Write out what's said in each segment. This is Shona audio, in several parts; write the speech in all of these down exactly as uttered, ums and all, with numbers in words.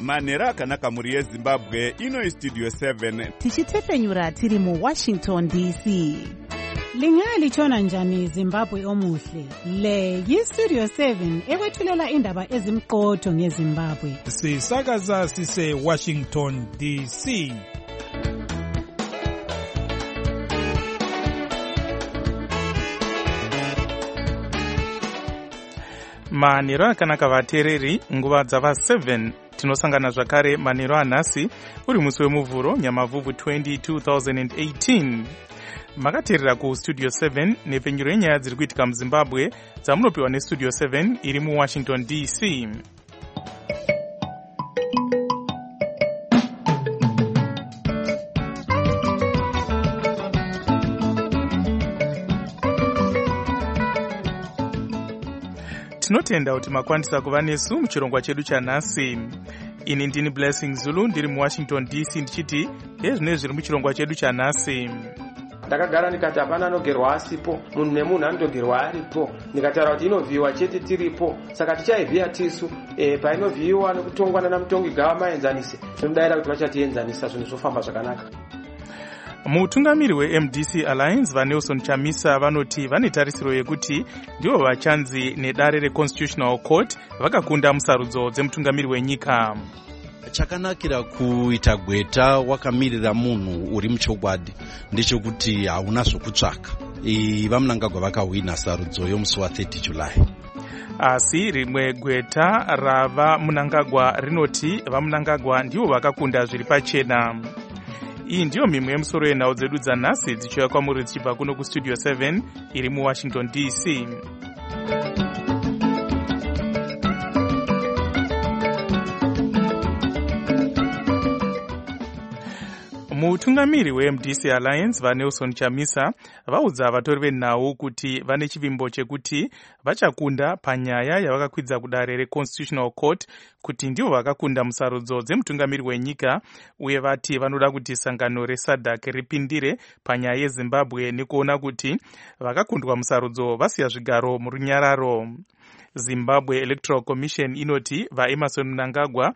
manhero akanaka mhuri yezimbabwe. Ino istudio seven tichitepfenyura tiri muwashington D C. Lingalitshona njani Zimbabwe omuhle? Le yistudio seven ekwethulela indaba ezimqotho ngeZimbabwe. Sisakaza sise Washington D C. Manhero akanaka vateereri, nguva dzava seven tinosangana zvakare manhero anhasi uri musi wemuvhuro nyamavhuvhu twenty eighteen. Makateerera kustudio seven nepfenyuro yenyaya dziri kuitika muZimbabwe dzamunopiwa nestudio seven iri muWashington D C. Tinotenda kuti makwanisa kuva nesu muchirongwa chedu chanhasi. Ini ndini Blessing Zulu ndiri muWashington D C ndichiti ezvine zviri muchirongwa chedu chanhasi. Ndakagara ndikati hapana anogerwa asipo, munhu nemunhu anotogerwa aripo. Ndikataura kuti inovhiyiwa chete tiripo, saka tichaivhiya tisu. E, painovhiyiwa nekutongwa nana mutongi gava maenzanise, tinodaira kuti vachatienzanisa zvinhu zvofamba zvakanaka. Mutungamiri we-M D C Alliance vaNelson Chamisa vanoti vane tarisiro yekuti ndivo vachanzi nedare reConstitutional Court vakakunda musarudzo dzemutungamiri wenyika. Chakanakira kuita gweta wakamirira munhu uri muchokwadi ndechekuti hauna zvokutsvaka. Vamunangagwa vakahwina sarudzo yomusi wa thirty July. Asi rimwe gweta rava Munangagwa rinoti vamunangagwa ndivo vakakunda zviri pachena. Iyi ndiyo mimwe yemusoro yenhau dzedu dzanhasi dzichiuya kwamuri dzichibva kuno kustudio seven iri muWashington D C. Mutungamiri we-M D C Alliance vaNelson Chamisa vaudza vatori venhau kuti vane chivimbo chekuti vachakunda panyaya yavakakwidza kudare reConstitutional Court kuti ndivo vakakunda musarudzo dzemutungamiri wenyika, uye vati vanoda kuti sangano reSADC ripindire panyaya yeZimbabwe nekuona kuti vakakundwa musarudzo vasiya zvigaro murunyararo. Zimbabwe Electoral Commission inoti vaEmmerson Mnangagwa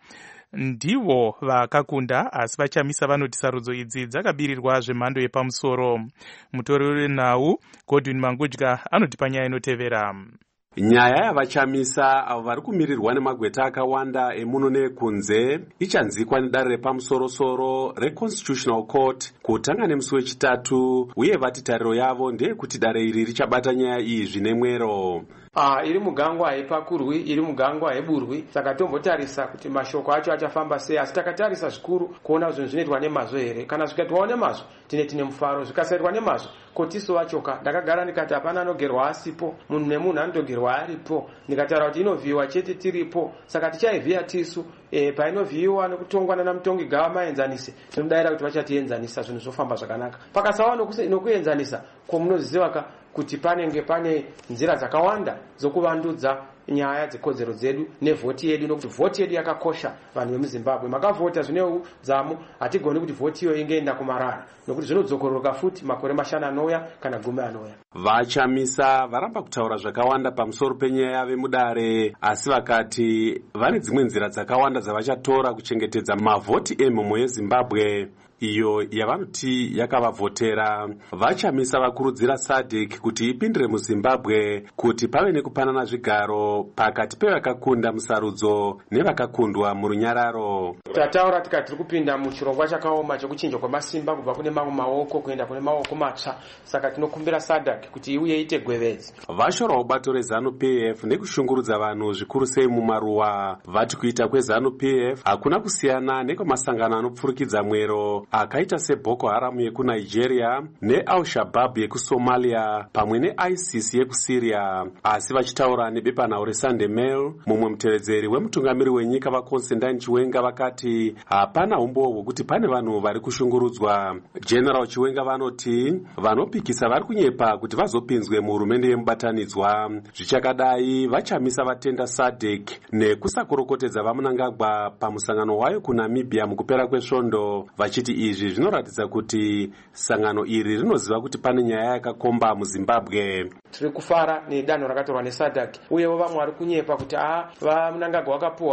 ndivo vakakunda, asi vaChamisa vanoti sarudzo idzi dzakabirirwa zvemhando yepamusoro. Mutori wenhau Godwin Mangudya anoti panyaya inotevera. Nyaya yavaChamisa avo vari kumirirwa nemagweta akawanda emuno nekunze ichanzikwa nedare repamusoro-soro reConstitutional Court kutanga nemusi wechitatu, uye vati tariro yavo ndeyekuti dare iri richabata nyaya iyi zvine mwero. Ah, iri mugangwa haipakurwi, iri mugangwa haiburwi, saka tombotarisa kuti mashoko acho achafamba sei, asi takatarisa zvikuru kuona zvinhu zvinoitwa nemazvo here. Kana zvikaitwawo nemazvo tine tine mufaro, zvikasaitwa nemazvo kotiso vachoka. Ndakagara ndikati hapana anogerwa asipo, munhu nemunhu anotogerwa aripo. Ndikataura kuti inovhiyiwa chete tiripo, saka tichaivhiya tisu. E, painovhiyiwa nekutongwa nana mutongi gava maenzanise, tinodaira kuti vachatienzanisa zvinhu zvofamba zvakanaka. Pakasawa nokuenzanisa komunoziva kuti panenge pane nzira dzakawanda dzokuvandudza nyaya dzekodzero dzedu nevhoti yedu, nokuti vhoti yedu yakakosha. Vanhu vemuZimbabwe makavhota zvine udzamu, hatigoni kuti vhoti iyo ingeenda kumarara, nokuti zvinodzokororoka futi makore mashanu anouya kana gumi anouya. VaChamisa varamba kutaura zvakawanda pamusoro penyaya yave mudare, asi vakati vane dzimwe nzira dzakawanda dzavachatora kuchengetedza mavhoti emhomho yeZimbabwe iyo yavanoti yakavavhotera. VaChamisa vakurudzira SADC kuti ipindire muZimbabwe kuti pave nekupanana zvigaro pakati pevakakunda musarudzo nevakakundwa murunyararo. Tataura tikati tiri kupinda muchirongwa chakaoma chekuchinja kwemasimba kubva kune mamwe maoko kuenda kune maoko matsva, saka tinokumbira SADC kuti iuye ite gwevedzi. Vashorwa bato reZANU-P F nekushungurudza vanhu zvikuru sei mumaruwa. Vati kuita kweZANU-P F hakuna kusiyana nekwemasangano anopfurikidza mwero akaita seBoko Haram yekuNigeria neAl-Shabaab yekuSomalia pamwe neISIS yekuSyria. Asi vachitaura nebepanhau reSunday Mail, mumwe mutevedzeri wemutungamiri wenyika vaConstantine Chiwenga vakati hapana umbowo hwekuti pane vanhu vari kushungurudzwa. General Chiwenga vanoti vanopikisa vari kunyepa kuti vazopinzwe muhurumende yemubatanidzwa. Zvichakadai vaChamisa vatenda SADC nekusakorokotedza vaMunangagwa pamusangano wayo kuNamibia mukupera kwesvondo, vachiti izvi zvinoratidza kuti sangano iri rinoziva kuti pane nyaya yakakomba muZimbabwe. Tiri kufara nedanho rakatorwa neSADC, uyewo vamwe vari kunyepa kuti ah vaMunangagwa vakapuwa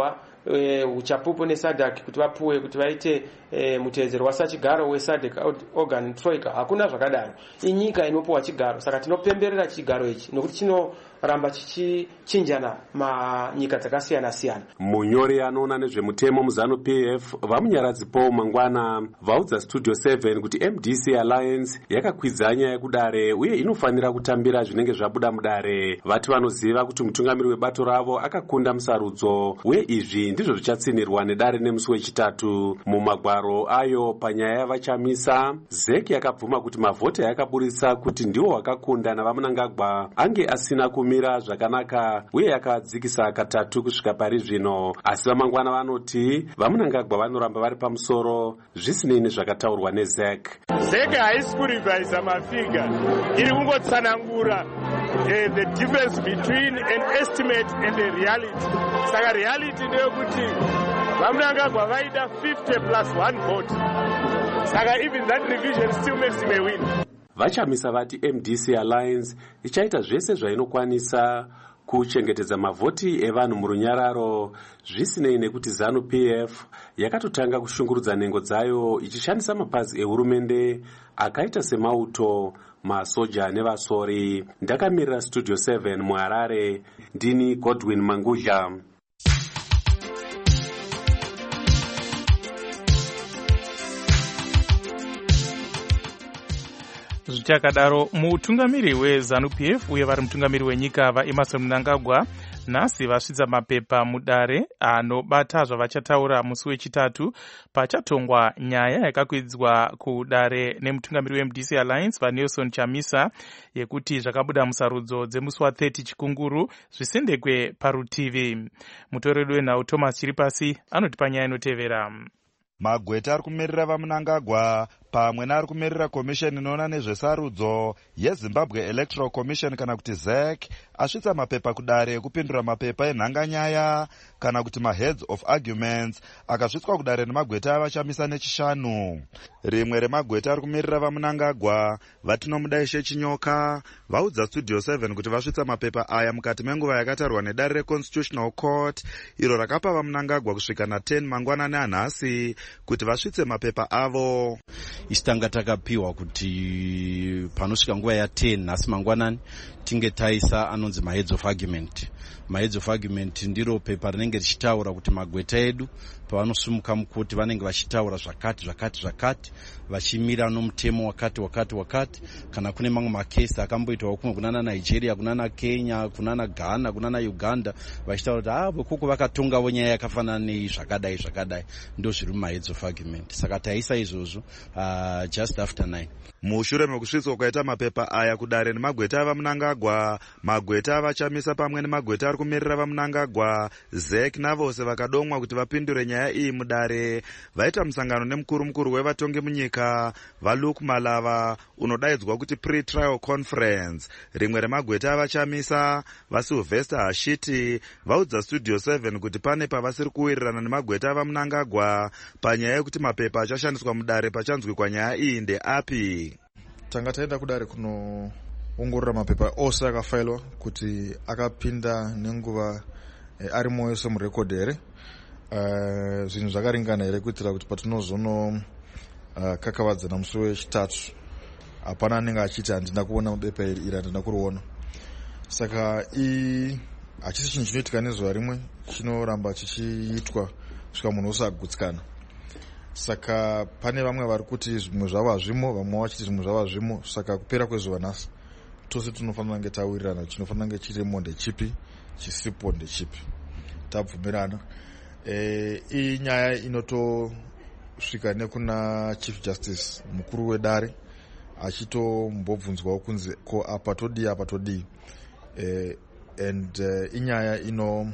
uchapupu nesadhak kuti vapuwe kuti vaite e, mutedzero wasachigaro wesadhak organ troika. Hakuna zvakadaro. Inyika inopuwa chigaro, saka tinopemberera chigaro ichi nokuti chinoramba chichinjana manyika dzakasiyana siyana. Munyori anoona nezvemutemo muzanu P F vamunyaradzi Paul Mangwana vaudza Studio seven kuti M D C Alliance yakakwidza nyaya yekudare uye inofanira kutambira zvinenge zvabuda mudare. Vati vanoziva kuti mutungamiri webato ravo akakunda musarudzo uye izvi ndizvo zvichatsinirwa nedare nemusi wechitatu. Mumagwaro ayo panyaya yavachamisa, Z E C yakabvuma kuti mavhoti yakaburitsa kuti ndiwo wakakunda navamunangagwa ange asina kumira zvakanaka uye yakadzikisa katatu kusvika pari zvino. Asi vamangwana vanoti vamunangagwa vanoramba vari pamusoro zvisinei nezvakataurwa neZ E C. Z E C haisi kurivhaisa mafiga, iri kungotsanangura Uh, the difference between an estimate and the reality. Saka reality ndeyekuti vamunangagwa vaida fifty plus one vote. Saka even that revision still makes him a win. Vachamisa vati M D C Alliance ichaita zvese zvainokwanisa kuchengetedza mavhoti evanhu murunyararo zvisinei nekuti ZANU P F yakatotanga kushungurudza nhengo dzayo ichishandisa mapazi ehurumende akaita semauto, masoja nevasori. Ndakamirira Studio seven muHarare, ndini Godwin Mangudla. Zvichakadaro, mutungamiri weZANU P F uye vari mutungamiri wenyika vaEmmerson Mnangagwa nhasi vasvitsa mapepa mudare anobata zvavachataura musi wechitatu pachatongwa nyaya yakakwidzwa kudare nemutungamiri weM D C Alliance vaNelson Chamisa yekuti zvakabuda musarudzo dzemusi wa-thirty Chikunguru zvisendekwe parutivi. Mutoreri wenhau Thomas Chiripasi anoti panyaya inotevera. Magweta ari kumirira vamunangagwa pamwe neari kumirira komisheni inoona nezvesarudzo yeZimbabwe Electoral Commission kana kuti Z E C asvitsa mapepa kudare ekupindura mapepa enhanganyaya kana kuti maheads of arguments akasvitswa kudare nemagweta avachamisa nechishanu. Rimwe remagweta ari kumirira vamunangagwa vatinomudaishe Chinyoka vaudza Studio seven kuti vasvitsa mapepa aya mukati menguva yakatarwa nedare reConstitutional Court iro rakapa vamunangagwa kusvika na ten mangwanani anhasi kuti vasvitse mapepa avo. Isitanga takapiwa kuti panosvika nguva ya ten nhasi mangwanani tinge taisa anonzi maheads of argument. Maheads of argument ndiro pepa rinenge richitaura kuti magweta edu pavanosumuka mukoti vanenge vachitaura zvakati zvakati zvakati vachimira nomutemo wakati wakati wakati kana kune mamwe makesi akamboitwa kumwe kunana Nigeria, kunana Kenya, kunana Ghana, kunana Uganda vachitaura kuti ah vekoko vakatongawo nyaya yakafanana nei zvakadai zvakadai ndo zviri mumaheads of argument. Saka taisa izvozvo uh, just after nine. Mushure mekusvitswa kwaita mapepa aya kudare nemagweta avamunangagwa, magweta avachamisa pamwe nemagweta ari kumirira vamunangagwa, Z E C navose vakadomwa kuti vapindure nyaya iyi mudare vaita musangano nemukuru mukuru wevatongi munyika vaLuke Malava unodaidzwa kuti pre-trial conference. Rimwe remagweta avachamisa vaSylvester Hashiti vaudza Studio seven kuti pane pavasiri kuwirirana nemagweta avamunangagwa panyaya yekuti mapepa achashandiswa mudare pachanzwikwa nyaya iyi ndeapi. Tanga taenda kudare kunoongorora mapepa ose akafailwa kuti akapinda nenguva e, ari moyo semurekodhi here, uh, zvinhu zvakaringana here kuitira kuti patinozono uh, kakavadzana musi wechitatu hapana anenge achiti handina kuona bepa iri handina kuriona. Saka i hachisi chinhu chinoitika nezuva rimwe, chinoramba chichiitwa kusvika munhu osagutsikana. Saka pane vamwe vari kuti zvimwe zvavo hazvimo, vamwe vachiti zvimwe zvavo hazvimo. Saka kupera kwezuva nhasi tose tinofanira kunge tawirirana chinofanira kunge chirimo ndechipi, chisipo ndechipi, tabvumirana. E, iyi nyaya inotosvika nekuna Chief Justice mukuru wedare achitombobvunzwawo kunzi ko apa todii apa todii. E, and uh, inyaya ino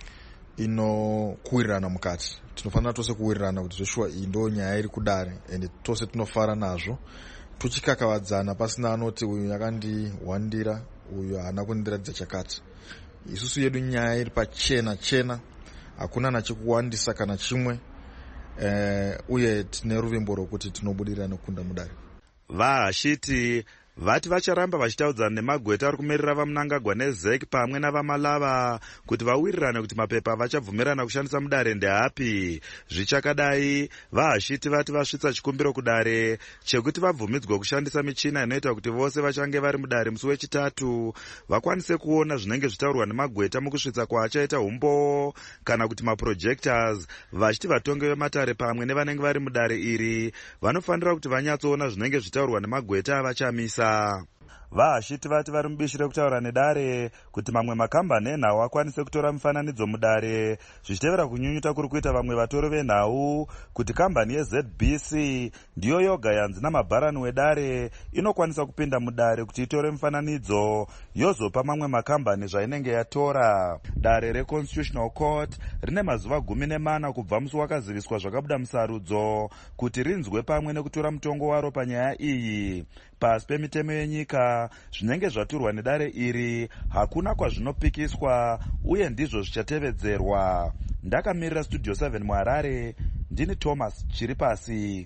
inokuwirirana mukati. Tinofanira tose kuwirirana kuti zveshuwa iyi ndo nyaya iri kudare and tose tinofara nazvo tuchikakavadzana pasina anoti uyu yakandiwandira uyu haana kundiradza chakati. Isusu yedu nyaya iri pachena chena, hakuna nachikuwandisa kana chimwe, eh, uye tine ruvimbo rwokuti tinobudirira nekukunda mudare. VaHashiti vati vacharamba vachitaudzana nemagweta ari kumirira vamunangagwa nezek pamwe navamalava kuti vawirirane kuti mapepa vachabvumirana kushandisa mudare ndeapi. Zvichakadai, vahashiti vati vasvitsa chikumbiro kudare chekuti vabvumidzwe kushandisa michina inoita kuti vose vachange vari mudare musi wechitatu vakwanise kuona zvinenge zvitaurwa nemagweta mukusvitsa kwaachaita umbo kana kuti maprojectors, vachiti vatongi vematare pamwe nevanenge vari mudare iri vanofanira kuti vanyatsoona zvinenge zvitaurwa nemagweta avachamisa. Vahashiti vati vari mubishi rekutaura nedare kuti mamwe makambani enhau akwanise kutora mufananidzo mudare, zvichitevera kunyunyuta kuri kuita vamwe vatori venhau kuti kambani yeZ B C ndiyo yoga yanzi namabharani wedare inokwanisa kupinda mudare kuti itore mufananidzo yozopa mamwe makambani zvainenge yatora. Dare reConstitutional Court rine mazuva gumi nemana kubva musi wakaziviswa zvakabuda musarudzo kuti rinzwe pamwe nekutora mutongo waro panyaya iyi. Pasi pemitemo yenyika, zvinenge zvaturwa nedare iri hakuna kwazvinopikiswa uye ndizvo zvichatevedzerwa. Ndakamirira Studio seven muHarare, ndini Thomas Chiripasi.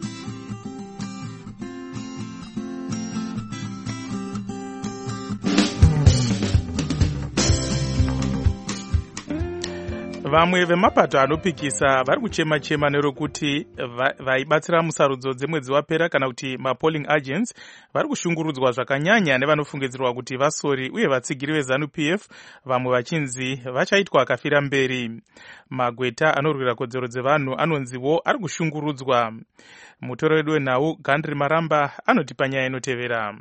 Vamwe vemapato anopikisa vari kuchema-chema nerokuti vaibatsira musarudzo dzemwedzi wapera kana kuti mapolling agents vari kushungurudzwa zvakanyanya nevanofungidzirwa kuti vasori uye vatsigiri veZANU P F, vamwe vachinzi vachaitwa akafira mberi. Magweta anorwira kodzero dzevanhu anonziwo ari kushungurudzwa. Mutori wedu wenhau Gandri Maramba anotipa nyaya inotevera.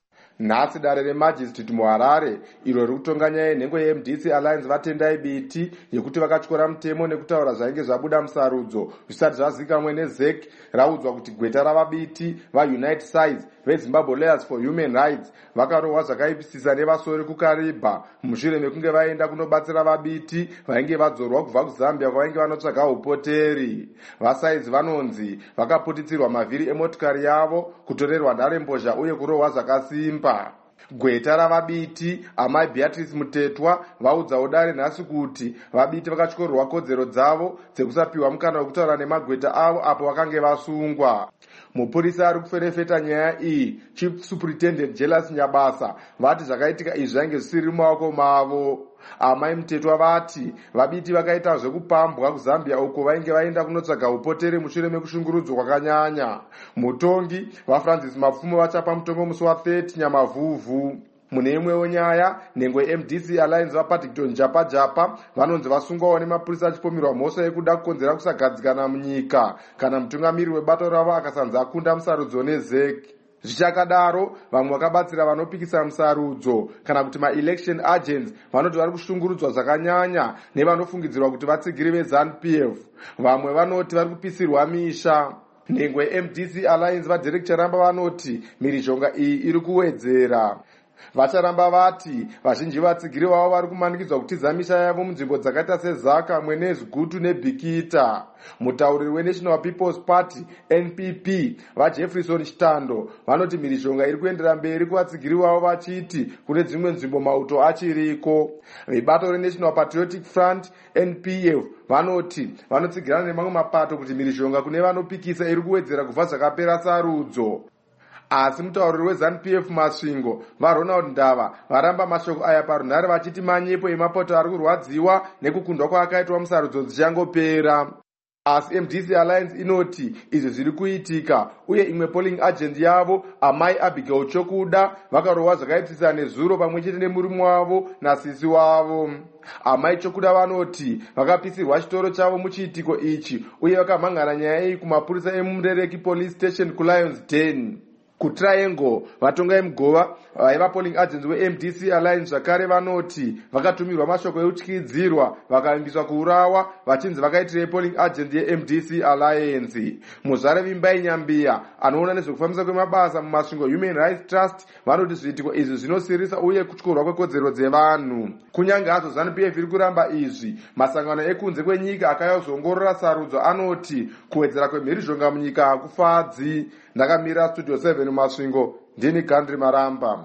Nhasi dare remajistrate muHarare iro riri kutonga nyaya yenhengo yeM D C Alliance vatendai biti yekuti vakatyora mutemo nekutaura zvainge zvabuda musarudzo zvisati zvazivikanwa neZEC raudzwa kuti gweta ravabiti vaUnite Sides veZimbabwe Lawyers for Human Rights vakarohwa zvakaipisisa nevasori kuKariba mushure mekunge vaenda kunobatsira vabiti vainge vadzorwa kubva kuZambia kwavainge vanotsvaga upoteri. VaSides vanonzi vakaputitsirwa mavhiri emotikari yavo, kutorerwa nharembozha uye kurohwa zvakasimba. Gweta ravabiti amai Beatrice Mutetwa vaudzawo dare nhasi kuti vabiti vakatyorerwa kodzero dzavo dzekusapiwa mukana wekutaura nemagweta avo apo vakange vasungwa. Mupurisa ari kuferefeta nyaya iyi, Chief Superintendent Jealous Nyabasa, vati zvakaitika izvi zvainge zvisiri mumaoko mavo. Amai Mutetwa vati vabiti vakaita zvekupambwa kuZambia uko vainge vaenda kunotsvaga upoteri mushure mekushungurudzwa kwakanyanya. Mutongi vaFrancis Mapfumo vachapa mutongo musi wathirty Nyamavhuvhu. Mune imwewo nyaya, nhengo yeM D C Alliance vaPaddington Japa Japa vanonzi vasungwawo nemapurisa achipomerwa mhosva yekuda kukonzera kusagadzikana munyika kana mutungamiri webato ravo akasanza akunda musarudzo neZEC. Zvichakadaro, vamwe vakabatsira vanopikisa musarudzo kana kuti ma-election agents vanoti vari kushungurudzwa zvakanyanya nevanofungidzirwa kuti vatsigiri veZANU P F. Vamwe vanoti vari kupisirwa misha. Nhengo yeM D C Alliance vaDerek Charamba vanoti mhirizhonga iyi iri kuwedzera. Vacharamba vati vazhinji vatsigiri vavo vari kumanikidzwa kutiza misha yavo munzvimbo dzakaita seZaka, Mwenezi, Gutu neBhikita. Mutauriri weNational People's Party N P P vaJefferson Chitando vanoti mhirizhonga iri kuendera mberi kuvatsigiri vavo vachiti kune dzimwe nzvimbo mauto achiriko. Vebato reNational Patriotic Front N P F vanoti vanotsigirana nemamwe mapato kuti mhirizhonga kune vanopikisa iri kuwedzera kubva zvakapera sarudzo. Asi mutauriri weZANU P F Masvingo vaRonald Ndava varamba mashoko aya parunhare vachiti manyepo emapato ari kurwadziwa nekukundwa kwaakaitwa musarudzo dzichangopera. Asi M D C Alliance inoti izvi zviri kuitika uye imwe polling agent yavo amai Abigail Chokuda vakarohwa zvakaipisisa nezuro pamwe chete nemurume wavo nasisi wavo. Amai Chokuda vanoti vakapisirwa chitoro chavo muchiitiko ichi uye vakamhangana nyaya iyi kumapurisa emuMurereki Police Station kuLions Den. KuTriangle vatongai mugova vaiva polling agents weM D C Alliance zvakare vanoti vakatumirwa mashoko ekutyidzirwa vakavimbiswa kuurawa vachinzi vakaitirei polling agent yeM D C Alliance. Muzvare Vimbai Nyambia anoona nezvekufambisa kwemabasa mumasvingo Human Rights Trust vanoti zviitiko izvi zvinosirisa uye kutyorwa kwekodzero dzevanhu. Kunyange hazvo ZANU P F iri kuramba izvi, masangano ekunze kwenyika akayozongorora sarudzo anoti kuwedzera kwemhirizhonga munyika hakufadzi. Ndakamira Studio seven Masvingo, ndini Gandri Maramba.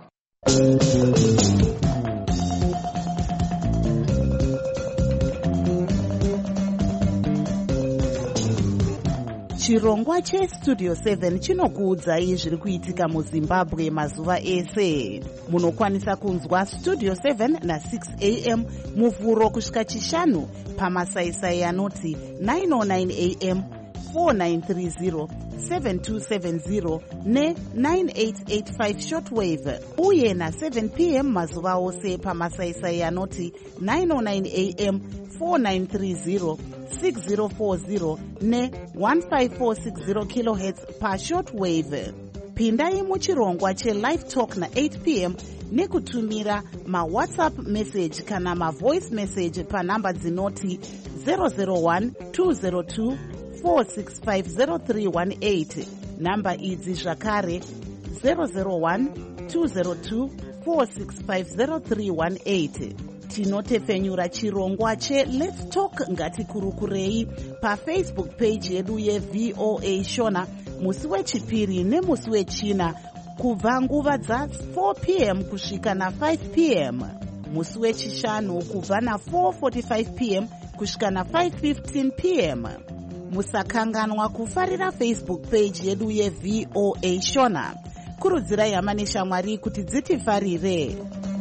chirongwa chestudio seven chinokuudzai zviri kuitika muzimbabwe mazuva ese. Munokwanisa kunzwa studio seven na six a m muvhuro kusvika chishanu pamasaisai anoti nine oh nine a m, four nine three zero, seven two seven zero ne nine eight eight five shortwave, uye na seven p m mazuva ose pamasaisai anoti nine oh nine a m, four nine three zero, six zero four zero ne one five four six zero kilohertz pa shortwave. Pindai muchirongwa che-live talk na eight p m nekutumira ma-whatsapp message kana ma-voice message panhamba dzinoti zero zero one two zero two four six five zero three one eight. Namba idzi zvakare zero zero one two zero two four six five zero three one eight. Tinotefenyura chirongwa che Let's Talk Ngatikurukurei paFacebook page yedu ye-V O A Shona musi wechipiri nemusi wechina kubva nguva dza four p m kusvika na five p m, musi wechishanu kubva na four forty-five p m kusvika na five fifteen p m. Musakanganwa kufarira Facebook page yedu ye-V O A Shona. Kurudzirai hama neshamwari kuti dzitifarire.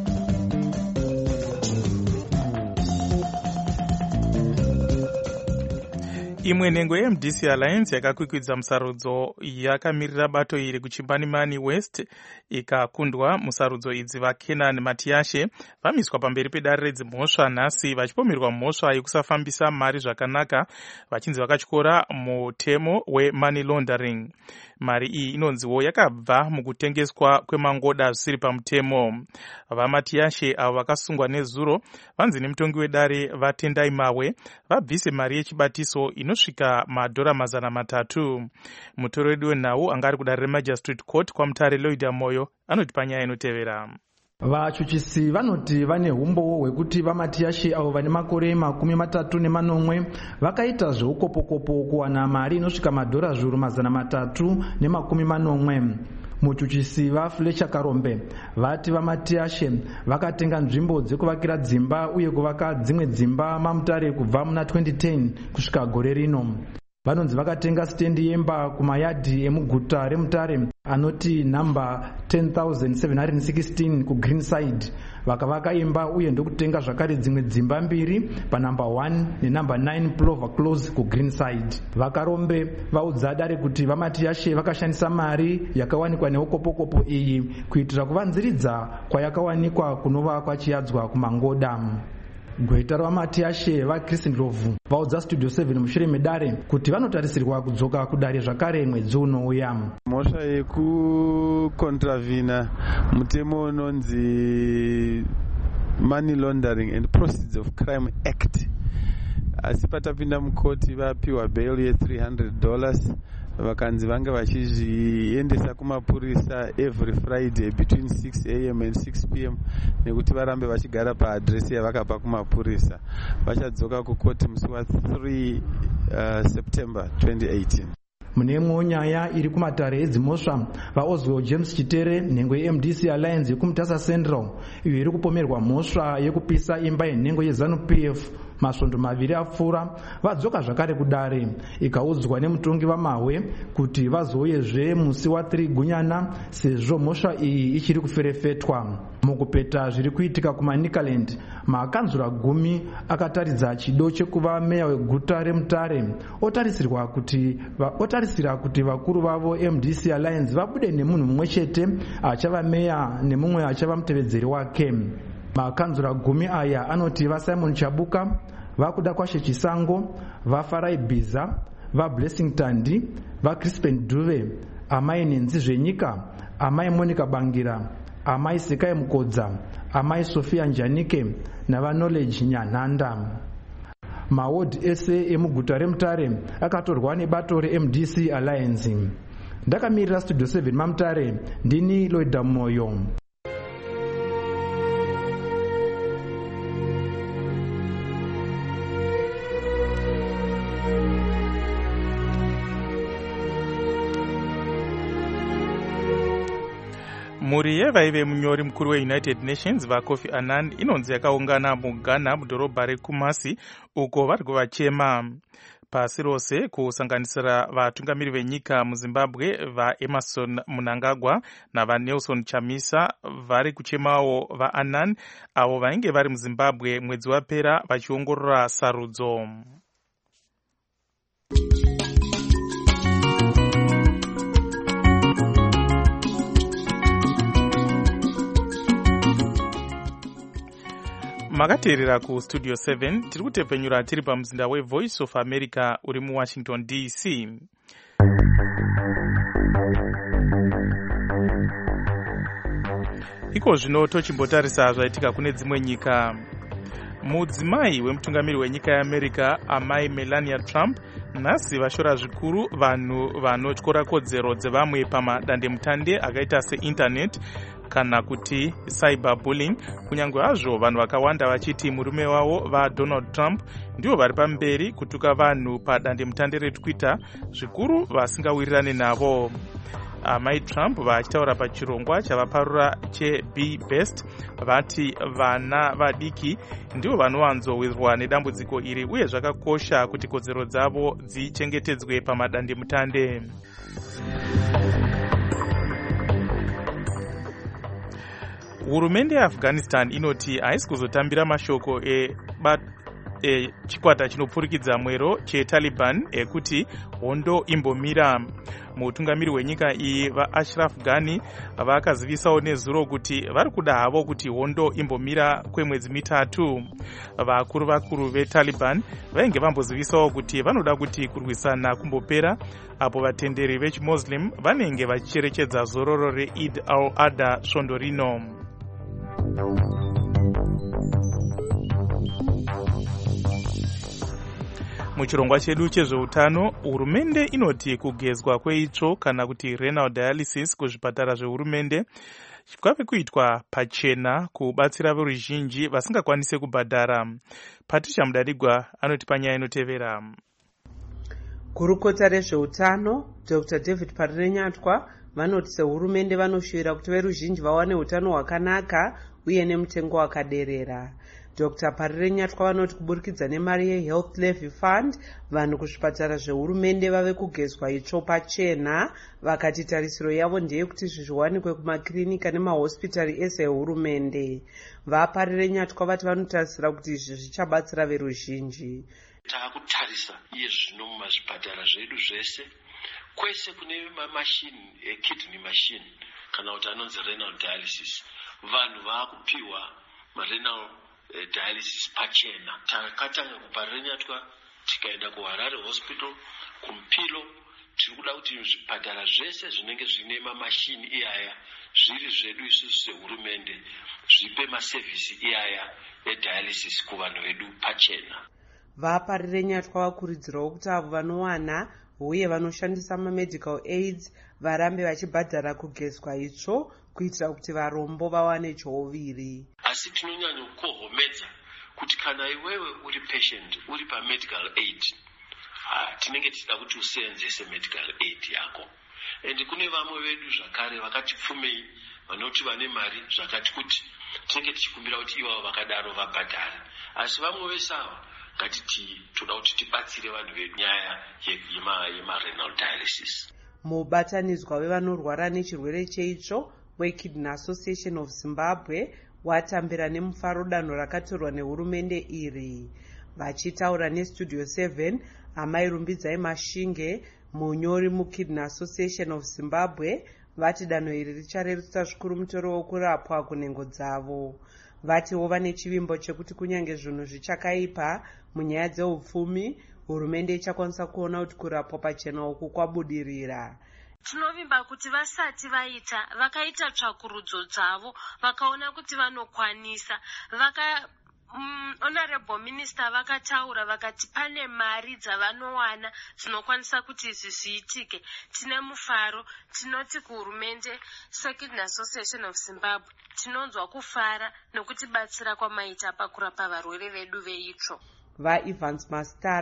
Imwe nhengo ye-M D C Alliance yakakwikwidza musarudzo yakamirira bato iri kuChimanimani West ikakundwa. Musarudzo idzi vaKenan Matiashe vamiswa pamberi pedare redzimhosva nhasi vachipomerwa mhosva yekusafambisa mari zvakanaka vachinzi vakatyora mutemo wemoney laundering. Mari iyi inonziwo yakabva mukutengeswa kwemangoda zvisiri pamutemo. VaMatiashe avo vakasungwa nezuro vanzi nemutongi wedare vaTendai Mawe vabvise mari yechibatiso inosvika madhora mazana matatu. Mutori wedu wenhau anga ari kudare reMagistrate Court kwaMutare Lloyd Moyo anoti panyaya inotevera. Vachuchisi vanoti vane umbowo hwekuti vaMatiashe avo vane makore makumi matatu nemanomwe vakaita zveukopokopo kuwana mari inosvika madhora zviuru mazana matatu nemakumi manomwe. Muchuchisi vaFletcher Karombe vati vaMatiashe vakatenga nzvimbo dzekuvakira dzimba uye kuvaka dzimwe dzimba maMutare kubva muna twenty ten kusvika gore rino. Vanonzi vakatenga stendi yemba kumayadhi emuguta reMutare anoti namba ten thousand seven hundred sixteen kuGreenside. Vakavaka imba uye ndokutenga zvakare dzimwe dzimba mbiri panamba one nenamba nine Plover Close kuGreenside. Vakarombe vaudza dare kuti vaMatiashe vakashandisa mari yakawanikwa neukopokopo iyi kuitira kuvanziridza kwayakawanikwa kunova kwachiyadzwa kumangoda. Gweta raMatiashe vaChristin Rovu vaudza Studio seven mushure medare kuti vanotarisirwa kudzoka kudare zvakare mwedzi unouya. Mhosva yekukontravhina mutemo unonzi Money Laundering and Proceeds of Crime Act, asi patapinda mukoti vapiwa bail ye three hundred dollars vakanzi vanga vachizviendesa kumapurisa every Friday between six a m and six p m nekuti varambe vachigara paadresi yavakapa kumapurisa. Vachadzoka kukoti musi wa three uh, September twenty eighteen. Mune imwewo nyaya iri kumatare edzimhosva, vaOswald James Chitere nhengo ye-M D C Alliance yekumutasa Central iyo iri kupomerwa mhosva yekupisa imba yenhengo yeZANU P F masvondo maviri apfuura vadzoka zvakare kudare, ikaudzwa nemutongi vaMahwe kuti vazouyezve musi wa three Gunyana sezvo mhosva iyi ichiri kuferefetwa. Mukupeta zviri kuitika kumaNicaland, makanzura gumi akataridza chido chekuva meya weguta reMutare otarisirwa kuti otarisira kuti vakuru vavo M D C Alliance vabude nemunhu mumwe chete achava meya nemumwe achava mutevedzeri wake. Makanzura gumi aya anoti vaSimon Chabuka, vakuda kwashe Chisango, vaFarai Bhiza, vaBlessing Tandi, vaCrispen Duve, amai Nenzi Zvenyika, amai Monica Bangira, amai Sekai Mukodza, amai Sofia Njanike navaKnowledge Nyanhanda. Mawodi ese emuguta reMutare akatorwa nebato re-M D C Alliance. Ndakamirira Studio seven maMutare, ndini Lloyd Moyo. Mhuri yevaive munyori mukuru weUnited Nations vaKofi Annan inonzi yakaungana muGhana mudhorobha reKumasi uko vari kuvachema. pasi rose kusanganisira vatungamiri venyika muzimbabwe vaEmerson Mnangagwa navaNelson Chamisa vari kuchemawo vaAnan avo vainge vari muzimbabwe mwedzi wapera vachiongorora sarudzo. Makateerera ku Studio seven tiri kutepenyura tiri pamuzinda weVoice of America uri muWashington D C. Iko zvino tochimbotarisa zvaitika kune dzimwe nyika. Mudzimai wemutungamiri wenyika yeAmerica amai Melania Trump nhasi vashora zvikuru vanhu vanotyora kodzero dzevamwe pamadandemutande akaita seinternet kana kuti cyberbullying, kunyange hazvo vanhu vakawanda vachiti murume wavo vaDonald Trump ndivo vari pamberi kutuka vanhu padandemutande reTwitter, zvikuru vasingawirirane navo. Amai Trump vachitaura pachirongwa chavaparura cheBe Best vati vana vadiki ndivo vanowanzowirwa nedambudziko iri uye zvakakosha kuti kodzero dzavo dzichengetedzwe pamadandemutande. Hurumende yeAfghanistan inoti haisi kuzotambira mashoko e E, chikwata chinopfurikidza mwero cheTaliban ekuti hondo imbomira. Mutungamiri wenyika iyi vaAshraf Ghani vakazivisawo nezuro kuti vari kuda havo kuti hondo imbomira kwemwedzi mitatu. Vakuru vakuru veTaliban vainge vambozivisawo kuti vanoda kuti kurwisana kumbopera apo vatenderi vechiMuslim vanenge vachicherechedza zororo reId al-Adha svondo rino. Muchirongwa chedu chezveutano, hurumende inoti kugezwa kweitsvo kana kuti renal dialysis kuzvipatara zvehurumende kwave kuitwa pachena kubatsira veruzhinji vasingakwanise kubhadhara. Patricia Mudadigwa anoti panyaya inotevera. Gurukota rezveutano Doctor David Parirenyatwa vanoti sehurumende vanoshuvira kuti veruzhinji vawane utano hwakanaka uye nemutengo wakaderera. Doctor Parirenyatwa vanoti kuburikidza nemari yeHealth Levy Fund vanhu kuzvipatara zvehurumende vave kugezwa itsvo pachena, vakati tarisiro yavo ndeyekuti zviwanikwe kumakirinika nemahospitari ese ehurumende. VaParirenyatwa vati vanotarisira kuti izvi zvichabatsira veruzhinji. Taakutarisa iye zvino mumazvipatara zvedu zvese kwese kune mamashini ekidney machine kana kuti anonzi renal dialysis, vanhu vaakupiwa marenal dialysis pachena. Takatanga kuParirenyatwa tikaenda kuHarare Hospital, kuMpilo, tiri kuda kuti zvipatara zvese zvinenge zvine mamashini iyaya zviri zvedu isusu sehurumende zvipe masevhisi iyaya edialysis kuvanhu vedu pachena. VaParirenyatwa vakurudzirawo kuti avo vanowana uye vanoshandisa mamedical aids varambe vachibhadhara kugezwa itsvo kuitira kuti varombo vawane choviri. Asi tinonyanya kukohomedza kuti kana iwewe uri patient uri pamedical aid, ah, tinenge tichida kuti useenzese medical aid yako. And kune vamwe vedu zvakare vakati pfumei vanoti vane mari zvakati kuti tinenge tichikumbira kuti ivavo vakadaro vabhadhare. Asi vamwe vesava ngatiti toda kuti tibatsire vanhu vedu nyaya yemarenal dialysis. Mubatanidzwa wevanorwara nechirwere cheitsvo weKidney Association of Zimbabwe watambira nemufaro danho rakatorwa nehurumende iri. Vachitaura neStudio seven, amai Rumbidzai Mashinge, munyori muKidney Association of Zimbabwe, vati danho iri richarerutsa zvikuru mutoro wokurapwa kunhengo dzavo. Vatiwo vane chivimbo chekuti kunyange zvinhu zvichakaipa munyaya dzeupfumi, hurumende ichakwanisa kuona kuti kurapwa pachena uku kwabudirira. Tinovimba kuti vasati vaita vakaita tsvakurudzo dzavo vakaona kuti vanokwanisa vaka um, honorable minister vakataura vakati pane mari dzavanowana dzinokwanisa kuti izvi zviitike. Tine mufaro, tinoti kuhurumende Kidney Association of Zimbabwe tinonzwa kufara nokutibatsira kwamaita pakurapa varwere vedu veitsvo. VaEvans Mastara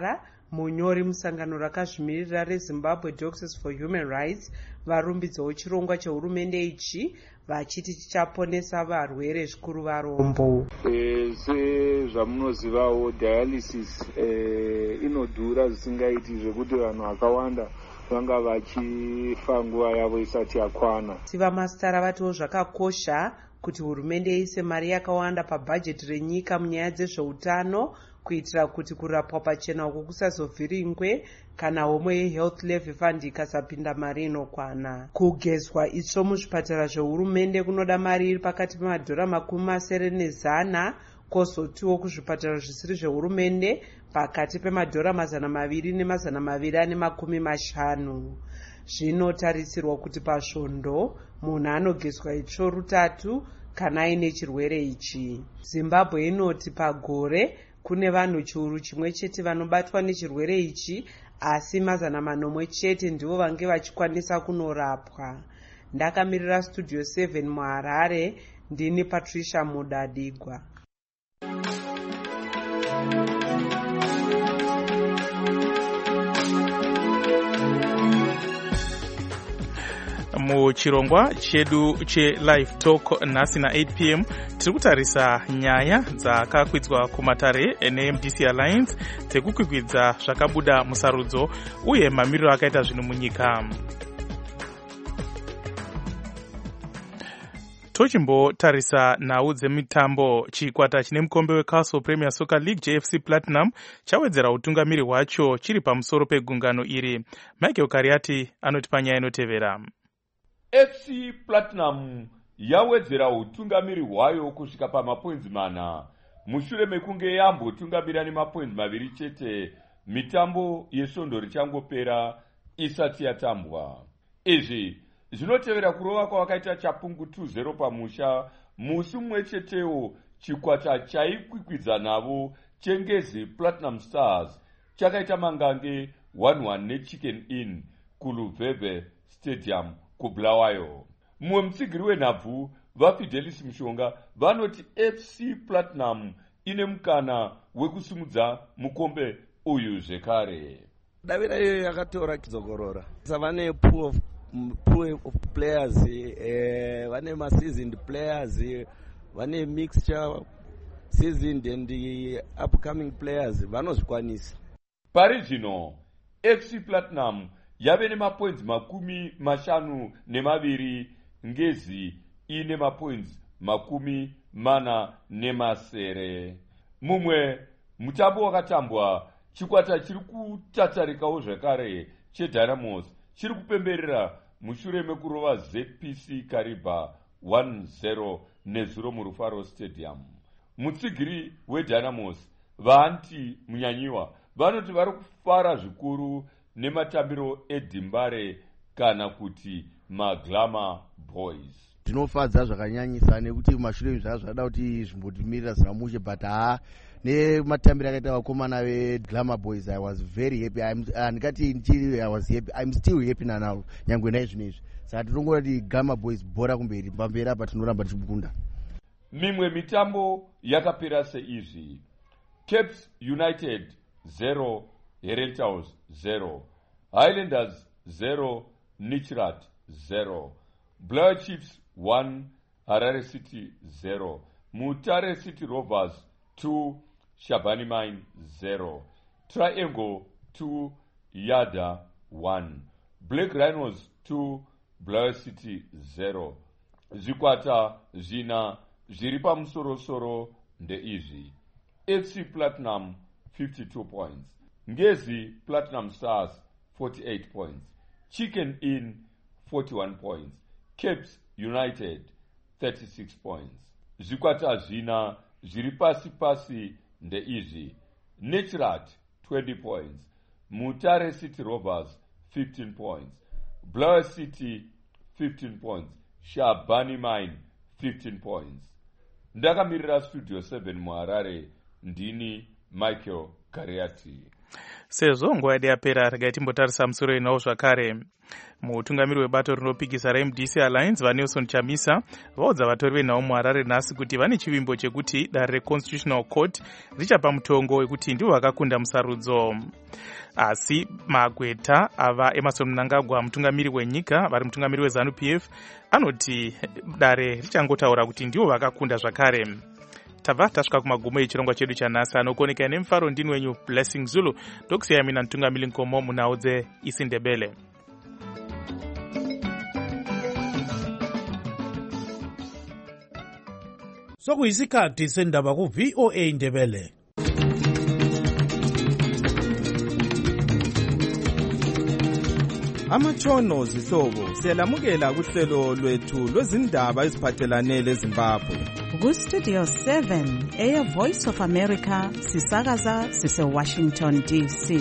munyori musangano rakazvimirira rezimbabwe Doctors for Human Rights varumbidzawo chirongwa chehurumende ichi vachiti chichaponesa varwere zvikuru varombo. E, sezvamunozivawo dialysis e, inodhura zvisingaiti zvekuti vanhu vakawanda vanga vachifa nguva yavo isati yakwana. Sivamasitara vatiwo zvakakosha kuti hurumende ise mari yakawanda pabhajeti renyika munyaya dzezveutano kuitira kuti kurapwa pachena uko kusazovhiringwe kana homwe yehealth levy fund ikasapinda mari inokwana. Kugezwa itsvo muzvipatara zvehurumende kunoda mari iri pakati pemadhora makumi masere nezana, kozotiwo kuzvipatara zvisiri zvehurumende pakati pemadhora mazana maviri nemazana maviri ane makumi mashanu. Zvinotarisirwa kuti pasvondo munhu anogezwa itsvo rutatu kana aine chirwere ichi. Zimbabwe inoti pagore kune vanhu chiuru chimwe chete vanobatwa nechirwere ichi, asi mazana manomwe chete ndivo vange vachikwanisa kunorapwa. Ndakamirira Studio seven muHarare, ndini Patricia Mudadigwa. muchirongwa chedu chelive talk nhasi na-eight p m tiri kutarisa nyaya dzakakwidzwa kumatare neM D C Alliance dzekukwikwidza zvakabuda musarudzo uye mamiriro akaita zvinhu munyika. tochimbotarisa nhau dzemitambo. chikwata chine mukombe weCastle Premier Soccer League J F C Platinum chawedzera utungamiri hwacho chiri pamusoro pegungano iri. Michael Kariati anoti panyaya inotevera. F C Platinum yawedzera utungamiri hwayo kusvika pamapoinzi mana mushure mekunge yambotungamira nemapoinzi maviri chete mitambo yesvondo richangopera isati yatambwa. Izvi zvinotevera kurova kwavakaita chapungu two zero pamusha musi mumwe chetewo. chikwata chaikwikwidza navo chengezi Platinum Stars chakaita mangange one one neChicken Inn kuLuveve Stadium kuBulawayo. Mumwe mutsigiri wenhabvu vaFidelis Mushonga vanoti F C Platinum ine mukana wekusimudza mukombe uyu zvekare. Davira iyo yakatora kizokorora. Savane pool of pool of players, eh, vane ma seasoned players, vane mixture seasoned and the upcoming players vanozvikwanisa. Pari zvino F C Platinum yave nemapoints makumi mashanu nemaviri, ngezi ine mapoints makumi mana nemasere. Mumwe mutambo wakatambwa chikwata chiri kutatarikawo zvekare cheDynamos chiri kupemberera mushure mekurova Z P C Kariba one zero nezuro muRufaro Stadium. Mutsigiri weDynamos vaanti munyanyiwa vanoti vari kufara zvikuru nematambiro eDimbare kana kuti maGlama Boys. Tinofadza zvakanyanyisa nekuti mashure zvazvo zvada kuti zvimbotimirira zinamushe, but ha nematambiro akaita vakomana veGlama Boys I was very happy. Handikati ndichiri I was happy, I'm still happy now nyangwe naizvinezvi. Saka tinongora kuti Glama Boys bhora kumberi, pamberi apa tinoramba tichikunda. Mimwe mitambo yakapera seizvi: Caps United zero, Herentaus zero, Highlanders zero, Nichrat zero, Blair Chiefs one, Harare City zero, Mutare City Rovers two, Shabani Mine zero, Triangle two, Yada one, Black Rhinos two, Blair City zero. Zikwata zina zviri pamusoro-soro ndeizvi: F C Platinum fifty-two points, Ngezi Platinum Stars forty-eight points, Chicken Inn forty-one points, Caps United thirty-six points. Zikwata zvina zviri pasi-pasi ndeizvi: Nichrat twenty points, Mutare City Rovers fifteen points, Blair City fifteen points, Shabani Mine fifteen points. Ndakamirira Studio seven muHarare, ndini Michael Kariati. sezvo nguva yedu yapera regai timbotarisa musoro inawo zvakare. Mutungamiri webato rinopikisa raM D C Alliance vaNelson Chamisa vaudza vatori venhau muHarare nhasi kuti vane chivimbo chekuti dare reConstitutional Court richapa mutongo wekuti ndivo vakakunda musarudzo. Asi magweta ava Emerson Mnangagwa mutungamiri wenyika vari mutungamiri weZANU P F anoti dare richangotaura kuti ndivo vakakunda zvakare. Tabva tasvika kumagumo echirongwa chedu chanhasi anokoneka nemufaro ndini wenyu Blessing Zulu ndokusiyai mina mutungamiri Nkomo munhau dzeIsiNdebele. Sokuyisikhathi sendaba ku V O A Ndebele. Amatshono zihlobo siyalamukela kuhlelo lwethu lwezindaba eziphathelane leZimbabwe. Ku Studio seven Air Voice of America sisakaza sise Washington D C.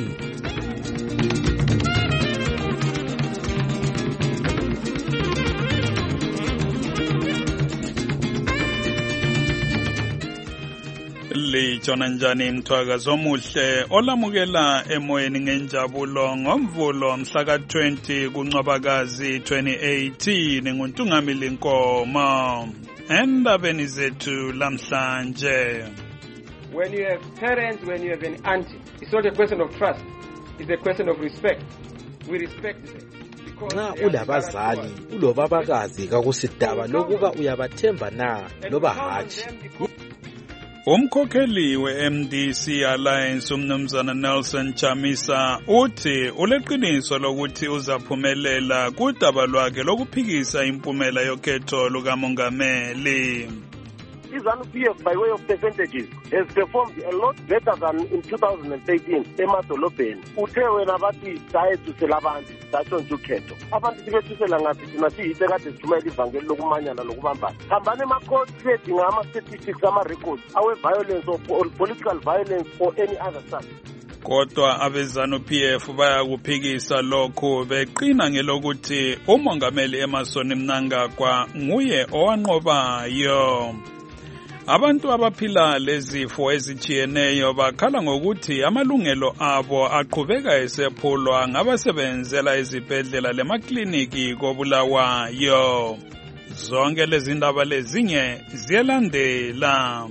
Lijona njani mthwakazi omuhle olamukela emoyeni ngenjabulo ngomvulo mhla ka twenty kuNcwabakazi twenty eighteen nguNtungamili Nkomo endabeni zethu lamhlanje. When you have parents, when you have an auntie, it's not a question of trust, it's a question of respect. We respect them. Nxa ulabazali ulobabakazi kakusidaba lokuba uyabathemba na loba hatshi. Umkhokheli we-M D C Alliance umnumzana Nelson Chamisa uthi uleqiniso lokuthi uzaphumelela kudaba lwakhe lokuphikisa impumela yokhetho lukamongameli. iZANU P F by way of percentages has performed a lot better than in two thousand thirteen emadolobheni. Uthe wena bathi sayethusela abantu satshontsha ukhetho. Abantu sibethusela ngathi thina siyithe kade sithumela ivangeli lokumanyana lokubambana. Hambani ema-court sedinga ama-statistics ama-records awe-violence or political violence or any other such. Kodwa abeZANU P F bayakuphikisa lokhu beqina ngelokuthi umongameli Emerson Mnangagwa nguye owanqobayo. Abantu abaphila lezifo ezijiyeneyo bakhala ngokuthi amalungelo abo aqhubeka esephulwa ngabasebenzela izibhedlela lemakliniki koBulawayo. Zonke lezi ndaba lezinye ziyalandela.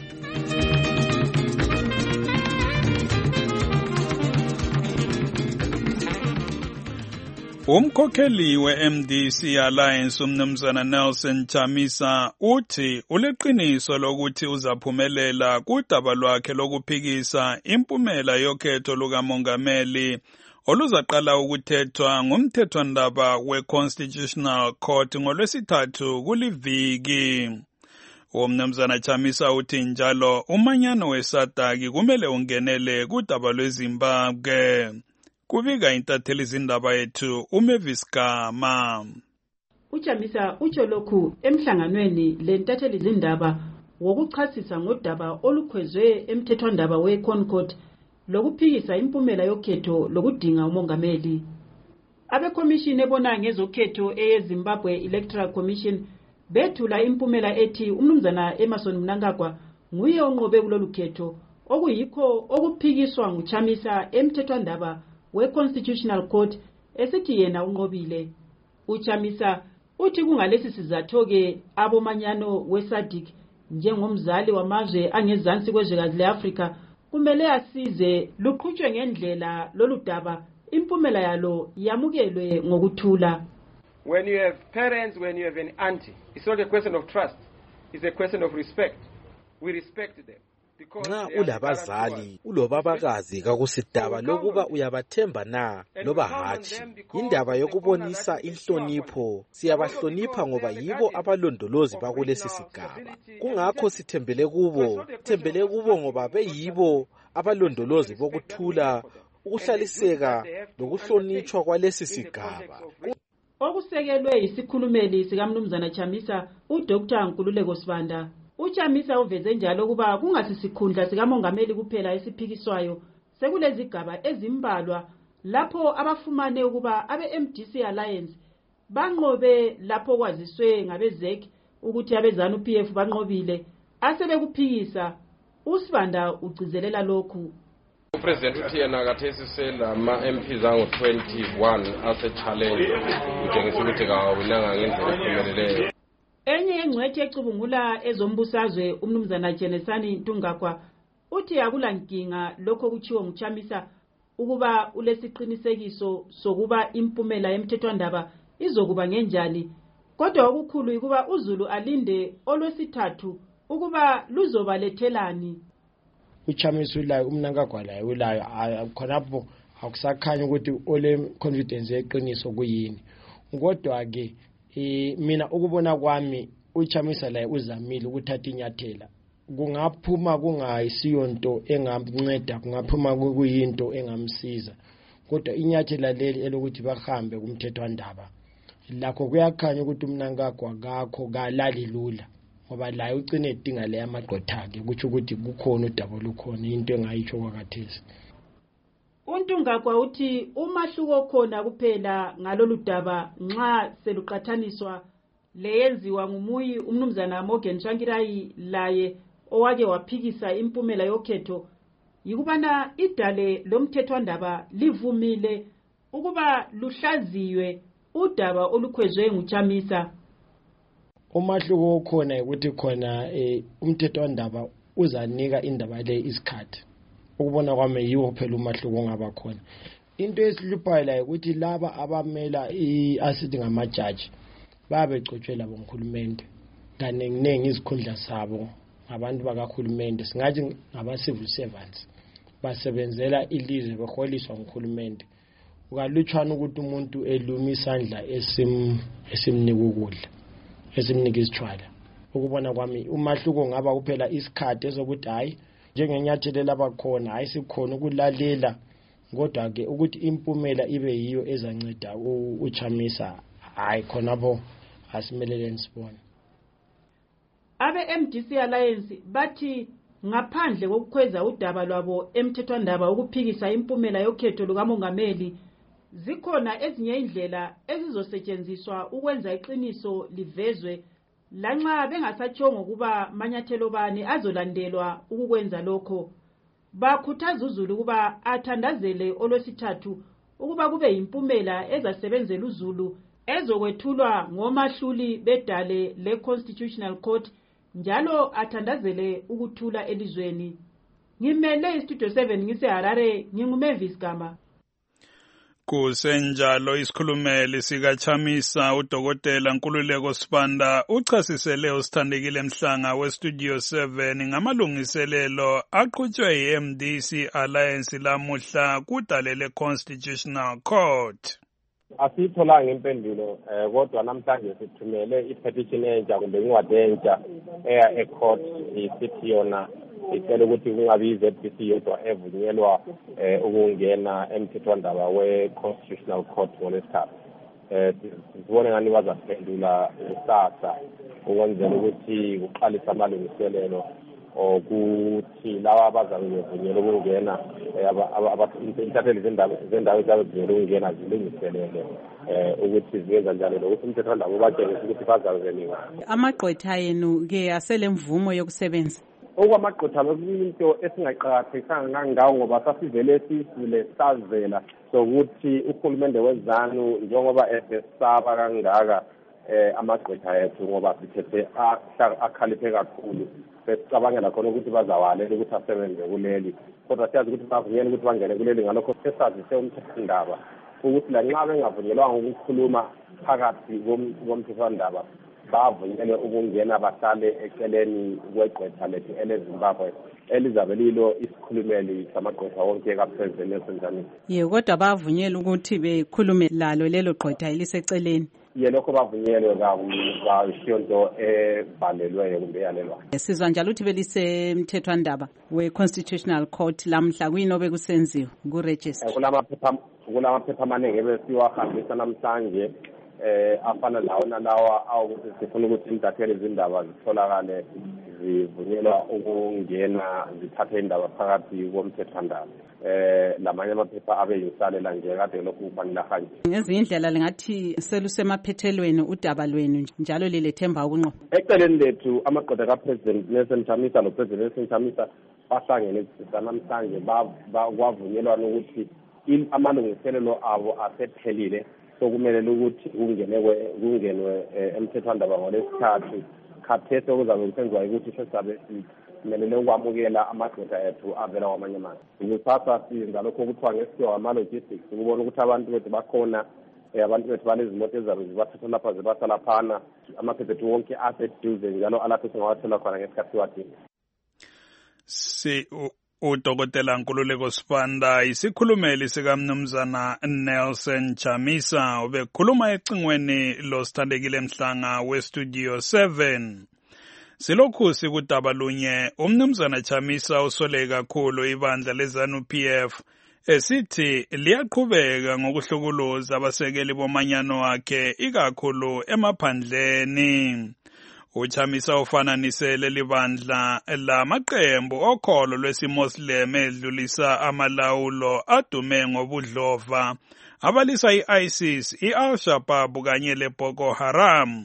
Umkhokheli we-M D C Alliance umnumzana Nelson Chamisa uthi uleqiniso lokuthi uzaphumelela kudaba lwakhe lokuphikisa impumela yokhetho lukamongameli oluzaqala ukuthethwa ngumthethwandaba we-Constitutional Court ngolwesithathu kuliviki. Umnumzana Chamisa uthi njalo umanyano weSADC kumele ungenele kudaba lweZimbabwe. Kubika intatheli izindaba yethu uMavis Gama. Uchamisa utsho lokhu emhlanganweni lentatheli izindaba wokuchasisa ngodaba olukhwezwe emthethwandaba weConcord lokuphikisa impumela yokhetho lokudinga umongameli. Abekomishini ebona ngezokhetho eyeZimbabwe Electoral Commission bethula impumela ethi umnumzana Emerson Mnangagwa nguye onqobe kulolu khetho okuyikho okuphikiswa nguChamisa emthethwandaba we-Constitutional Court esithi yena unqobile. Uchamisa uthi kungalesi sizatho-ke abomanyano weSADC njengomzali wamazwe angezansi kwezwekazi le-Afrika kumele asize luqhutshwe ngendlela lolu daba impumela yalo yamukelwe ngokuthula. When you have parents, when you have an auntie, it's not a question of trust, it's a question of respect. We respect them. Nxa ulabazali ulobabakazi kakusidaba lokuba uyabathemba na loba hatshi. Indaba yokubonisa inhlonipho, siyabahlonipha ngoba yibo abalondolozi bakulesi sigaba. Kungakho sithembele kubo, thembele kubo ngoba beyibo abalondolozi bokuthula, ukuhlaliseka lokuhlonitshwa kwalesi sigaba. Okusekelwe isikhulumeli sikamnumzana Chamisa uDr Nkululeko Sibanda. Uchamisa uveze njalo kuba kungasisikhundla sikamongameli kuphela esiphikiswayo sekulezigaba ezimbalwa lapho abafumane ukuba abe-M D C Alliance banqobe lapho kwaziswe ngabe-Z E C ukuthi abeZANU P F banqobile asebekuphikisa. uSibanda ugcizelela lokhu. upresident uthi yena kathesi selama-M Ps angu-twenty-one ase-challenge kutshengisa ukuthi kawawinanga ngendlela ephumeleleyo. Enye yengcwethi ecubungula ezombusazwe umnumzana Jenesani Ntungakwa uthi akula nkinga lokho kuchiwo nguChamisa ukuba ulesiqinisekiso sokuba impumela yemthethwandaba izokuba ngenjani, kodwa okukhulu ukuba uZulu alinde olwesithathu ukuba luzobalethelani. uChamisa ulayo umnankagwa layo ulayo khonapho akusakhanya ukuthi ole confidence yeqiniso kuyini, kodwa ke mina ukubona kwami uChamisa laye uzamile ukuthatha inyathela. Kungaphuma kungayisiyo into engamnceda, kungaphuma kuyinto engamsiza, kodwa inyathela leli elokuthi bahambe kumthethwandaba lakho kuyakhanya ukuthi umnankagwa kakho kalali lula, ngoba laye ucine edinga le amagqothake kuthi ukuthi kukhona udaba olukhona into engayitsho kwakathesi. uNtungakwa uthi umahluko khona kuphela ngalolu daba nxa seluqathaniswa leyenziwa ngumuyi umnumzana Morgan Tsvangirai laye owake waphikisa impumela yokhetho yikubana idale lomthethwandaba livumile ukuba luhlaziwe udaba olukhwezwe nguChamisa. Umahluko okhona ukuthi khona umthethwandaba uzanika indaba le isikhathi. Ukubona kwami yiwo phela umahluko ongaba khona. Into esihluphayo la ukuthi laba abamela asithi ngamajaji babecotshela bonkhulumende kanenginengi izikhundla sabo abantu bakahulumende, singathi ngaba civil servants basebenzela ilizwe beholiswa nguhulumende. Ukalutshwana ukuthi umuntu eluma isandla esim esimnika ukudla esimnika isithwala. Ukubona kwami umahluko ngaba kuphela isikhathi ezokuthi hayi njengenyathelo labakhona hayi sikhona ukulalela, kodwa ke ukuthi impumela ibe yiyo ezanceda uChamisa hayi khonapho asimelele nisibone. Abe M D C Alliance bathi ngaphandle kokukhweza udaba lwabo emthethwandaba ukuphikisa impumela yokhetho lukamongameli, zikhona ezinye indlela ezizosetshenziswa ukwenza iqiniso livezwe lanxa bengasatshongo kuba manyathelo bani azolandelwa ukukwenza lokho. Bakhuthaza uZulu kuba athandazele olwesithathu ukuba kube impumela ezasebenzela uZulu ezokwethulwa ngomahluli bedale le-Constitutional Court, njalo athandazele ukuthula elizweni. Ngimele iStudio seven ngiseHarare, nginguMavis Gama. Kusenjalo isikhulumeli sikaChamisa uDokotela Nkululeko Sibanda uchasisele usithandekile Mhlanga weStudio seven ngamalungiselelo aqhutshwe yi-M D C Alliance lamuhla kudale le-Constitutional Court. Asitholanga impendulo eh kodwa namhlanje sithumele i-petition entsha kumbe incwadi entsha eya e-court isithi yona icela ukuthi kungabi i-Z B C yodwa evunyelwa eh ukungena emthethwandaba we-Constitutional Court ngolwesithathu. Eh sibone ngani bazaphendula kusasa ukwenzela ukuthi kuqalisa amalungiselelo ukuthi lawa abazavunyelwa ukungena intatheli zendawo ezavunyelwa ukungena zilungiselele ukuthi ziyenza njalo lokuthi umthethwandaba ubatshengisa ukuthi bazazeniwa. Amagqwetha yenu ke asele mvumo yokusebenza. Okwamagqwetha lokuyinto esingaqhakathekanga kangawo ngoba sasivele sisile savela sokuthi uhulumende wezanu njengoba esesaba kangaka eh amagqwetha ethu ngoba sithethe akhaliphe kakhulu besicabangela khona ukuthi bazawalela ukuthi asebenze kuleli, kodwa siyazi ukuthi bavunyelwe ukuthi bangene kuleli ngalokho sesazise umthethwandaba ukuthi la nxa bengavunyelwanga ukukhuluma phakathi komthethwandaba bavunyelwe ukungena bahlale eceleni kwegqwetha lethu eleZimbabwe elizabe lilo isikhulumeli samagqwetha wonke kaPresident Nelson Chamisa. Yebo, kodwa bavunyelwe ukuthi bekhulume lalo lelo gqwetha eliseceleni. Yelokho bavunyelwe kakhonto ebhalelweyo kumbe yalelwa. Sizwa njalo ukuthi belisemthethwandaba we-Constitutional Court lamhla kuyinobe kusenziwe ku-register. Kulamaphepha kulamaphepha amaningi ebesiwahambisa namhlanje eh afana lawo nalawa awukuthi sifuna ukuthi intatheli izindaba zitholakale zivunyelwa ukungena zithathe indaba phakathi komthethwandaba. Eh lamanye amaphepha abe yisalela nje kade lokhu kufanele hanje. Ngezinye indlela lingathi selusemaphethelweni udaba lwenu njalo lilethemba ukunqoba. Eceleni lethu amaqeda kaPresident Nelson Chamisa noPresident Nelson Chamisa bahlangene namhlanje bakwavunyelwana ukuthi amalungiselelo abo asephelile sokumele ukuthi kungenwe kungenwe emthethwandaba ngolesithathu khathesi okuzabe kusenziwa ukuthi sesabe simelele ukwamukela amadoda ethu avela kwamanye amazwe. Ukuthatha singalokho kuthiwa ngesikhiwa ama-logistics ukubona ukuthi abantu bethu bakhona abantu bethu banezimoto ezabe zibathatha lapha zibasa laphana amaphepha ethu wonke aseduze njalo alapho singawathola khona ngesikhathi siwadinga. Si uDokotela Nkululeko Sibanda isikhulumeli sikaMnumzana Nelson Chamisa ubekhuluma ecingweni losithandekile Mhlanga weStudio seven. Silokhu sikudaba lunye uMnumzana Chamisa usole kakhulu ibandla leZANU-P F esithi liyaqhubeka ngokuhlukuluza abasekeli bomanyano wakhe ikakhulu emaphandleni. Uchamisa ufananise leli bandla lamaqembu okholo lwesiMuslim edlulisa amalawulo adume ngobudlova abalisa i-ISIS, i-Al-Shabaab kanye le-Boko Haram.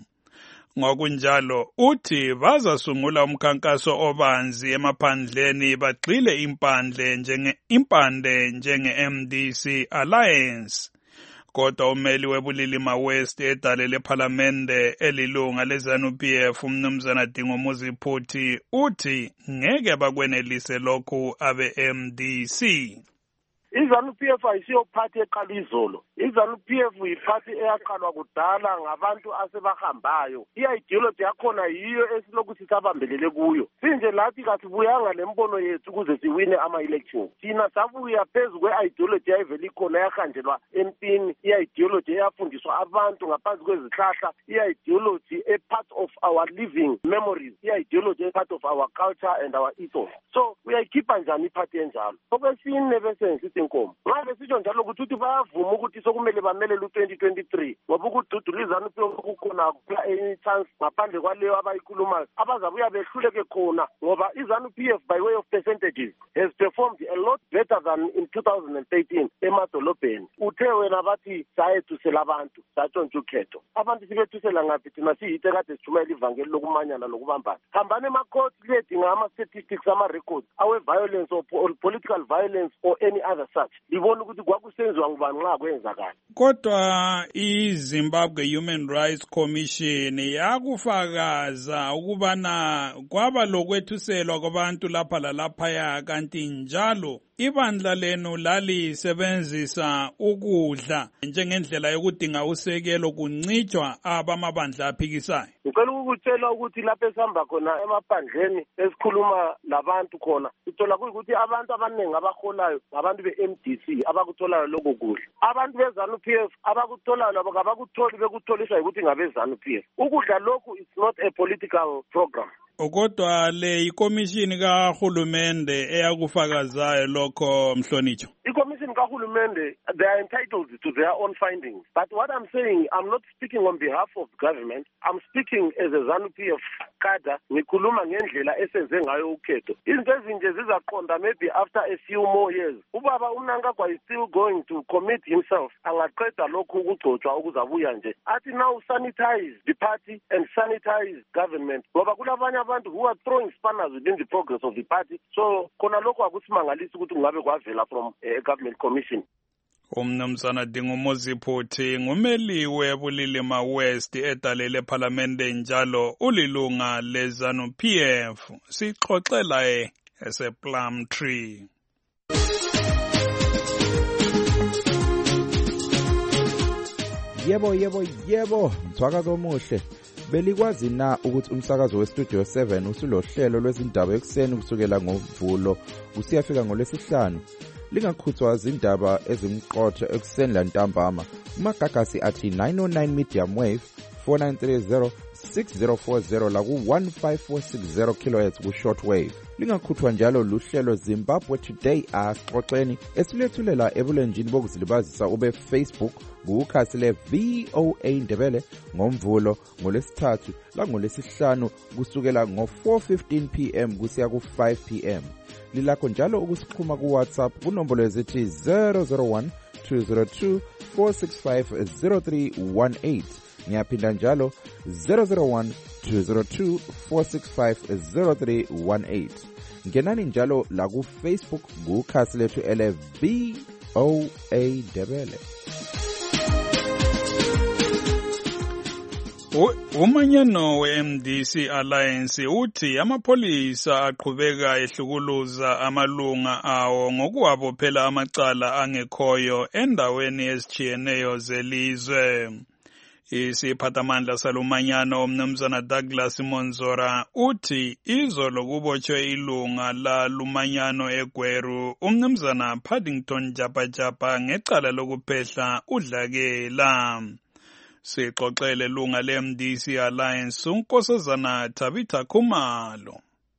Ngokunjalo uthi bazasungula umkhankaso obanzi emaphandleni bagxile impandle njenge impande njenge M D C Alliance. Kodwa umeli webulilima West edale lephalamende elilunga leZANU-P F uMnumzana Dingomuzi Phuthi uthi ngeke bakwenelise lokhu abe M D C. iZANU-P F ayisiyo party eqala izolo. iZANU-P F yiphathi eyaqalwa kudala ngabantu asebahambayo. I-ideology yakhona yiyo esiloku sisabambelele kuyo. Sinje lathi kasibuyanga lembono yethu ukuze siwine ama-elections. Thina sabuya phezu kwe-ideology yayivele ikhona yahanjelwa empini, i-ideology eyafundiswa abantu ngaphansi kwezihlahla, i-ideology a part of our living memories, i-ideology a part of our culture and our ethos. So uyayikhipha njani iphathi enjalo? Okwesine bese ngithi inkomo. Ngabe sisho njalo ukuthi uthi bayavuma ukuthi sokumele bamelele u-twenty twenty-three ngoba ukududula iZANU-P F kukhona kula any chance ngaphandle kwaleyo abayikhulumayo abazabuya behluleke khona ngoba iZANU-P F by way of percentages has performed a lot better than in two thousand thirteen emadolobheni. Uthe wena bathi sayethusela abantu satshontsha ukhetho. Abantu sibethusela ngaphi thina siyite kade sijumela ivangeli lokumanyana lokubambana. Hambane emacourt ledinga ama-statistics ama-records awe-violence or political violence or any other such. Libona ukuthi kwakusenziwa ngubani nxa kwenzakala. Kodwa iZimbabwe Human Rights Commission yakufakaza ukubana kwaba lokwethuselwa kwabantu lapha lalaphaya kanti njalo ibandla lenu lalisebenzisa ukudla njengendlela yokudinga usekelo kuncitshwa abamabandla aphikisayo. Ngicela ukutshela ukuthi lapha esihamba khona emaphandleni esikhuluma labantu khona sithola ukuthi abantu abaningi abaholayo ngabantu be-M D C abakutholayo lokho kudla. Abantu beZANU-P F abakutholayo labo ngabakutholi bekutholiswa ukuthi ngabeZANU-P F. Ukudla lokhu is not a political program. Kodwa le ikomishini kahulumende eyakufakazayo lokho Mhlonitsho. Ikomishini kahulumende, they are entitled to their own findings. But what I'm saying, I'm not speaking on behalf of government. I'm speaking as a ZANU-P F cadre. Ngikhuluma ngendlela esenze ngayo ukhetho. Izinto ezinje zizaqonda maybe after a few more years. Ubaba uMnangagwa is still going to commit himself. Angaqeda lokhu ukugcotshwa okuzabuya nje. Athi now sanitize the party and sanitize government. Ngoba kulabanye abantu who are throwing spanners within the progress of the party. So khona lokho akusimangalisi ukuthi ngabe kwavela from a government commission. Umnumzana Dingomuzi Phuthi ngumeli webulilima West edalele parliamente njalo ulilunga leZANU-P F. Sixoxela e ese Plum Tree. Yebo yebo yebo mthwakazo omuhle. Belikwazi na ukuthi umsakazo weStudio seven usulohlelo lwezindaba ekseni kusukela ngoMvulo usiyafika ngolesihlanu. Lingakhuthwa izindaba ezimqotho ekseni lantambama. Umagagasi athi nine oh nine medium wave four nine three zero six zero four zero laku one five four six zero kilohertz ku-shortwave. Lingakhuthwa njalo luhlelo Zimbabwe Today asixoxeni esilethulela ebulenjini bokuzilibazisa ube Facebook kukhasi le V O A Ndebele ngomvulo ngolesithathu langolesihlanu kusukela ngo four fifteen p m kusiya ku five p m. Lilakho njalo ukusixhuma ku WhatsApp kunombolo ezithi zero zero one two zero two four six five zero three one eight. Ngiyaphinda njalo zero zero one two zero two four six five zero three one eight. Ngenani njalo la ku Facebook kukhasi lethu ele V O A Ndebele. Umanyano we-M D C Alliance uthi amapholisa aqhubeka ehlukuluza amalunga awo ngokuwabophela amacala angekhoyo endaweni ezitshiyeneyo zelizwe. Isiphathamandla salumanyano umnumzana Douglas Monzora uthi izolo kubotshwe ilunga la lumanyano eGweru umnumzana Paddington Japajapa ngecala lokuphehla udlakela. Sixoxele lunga le-M D C Alliance unkosazana Tabitha Khumalo.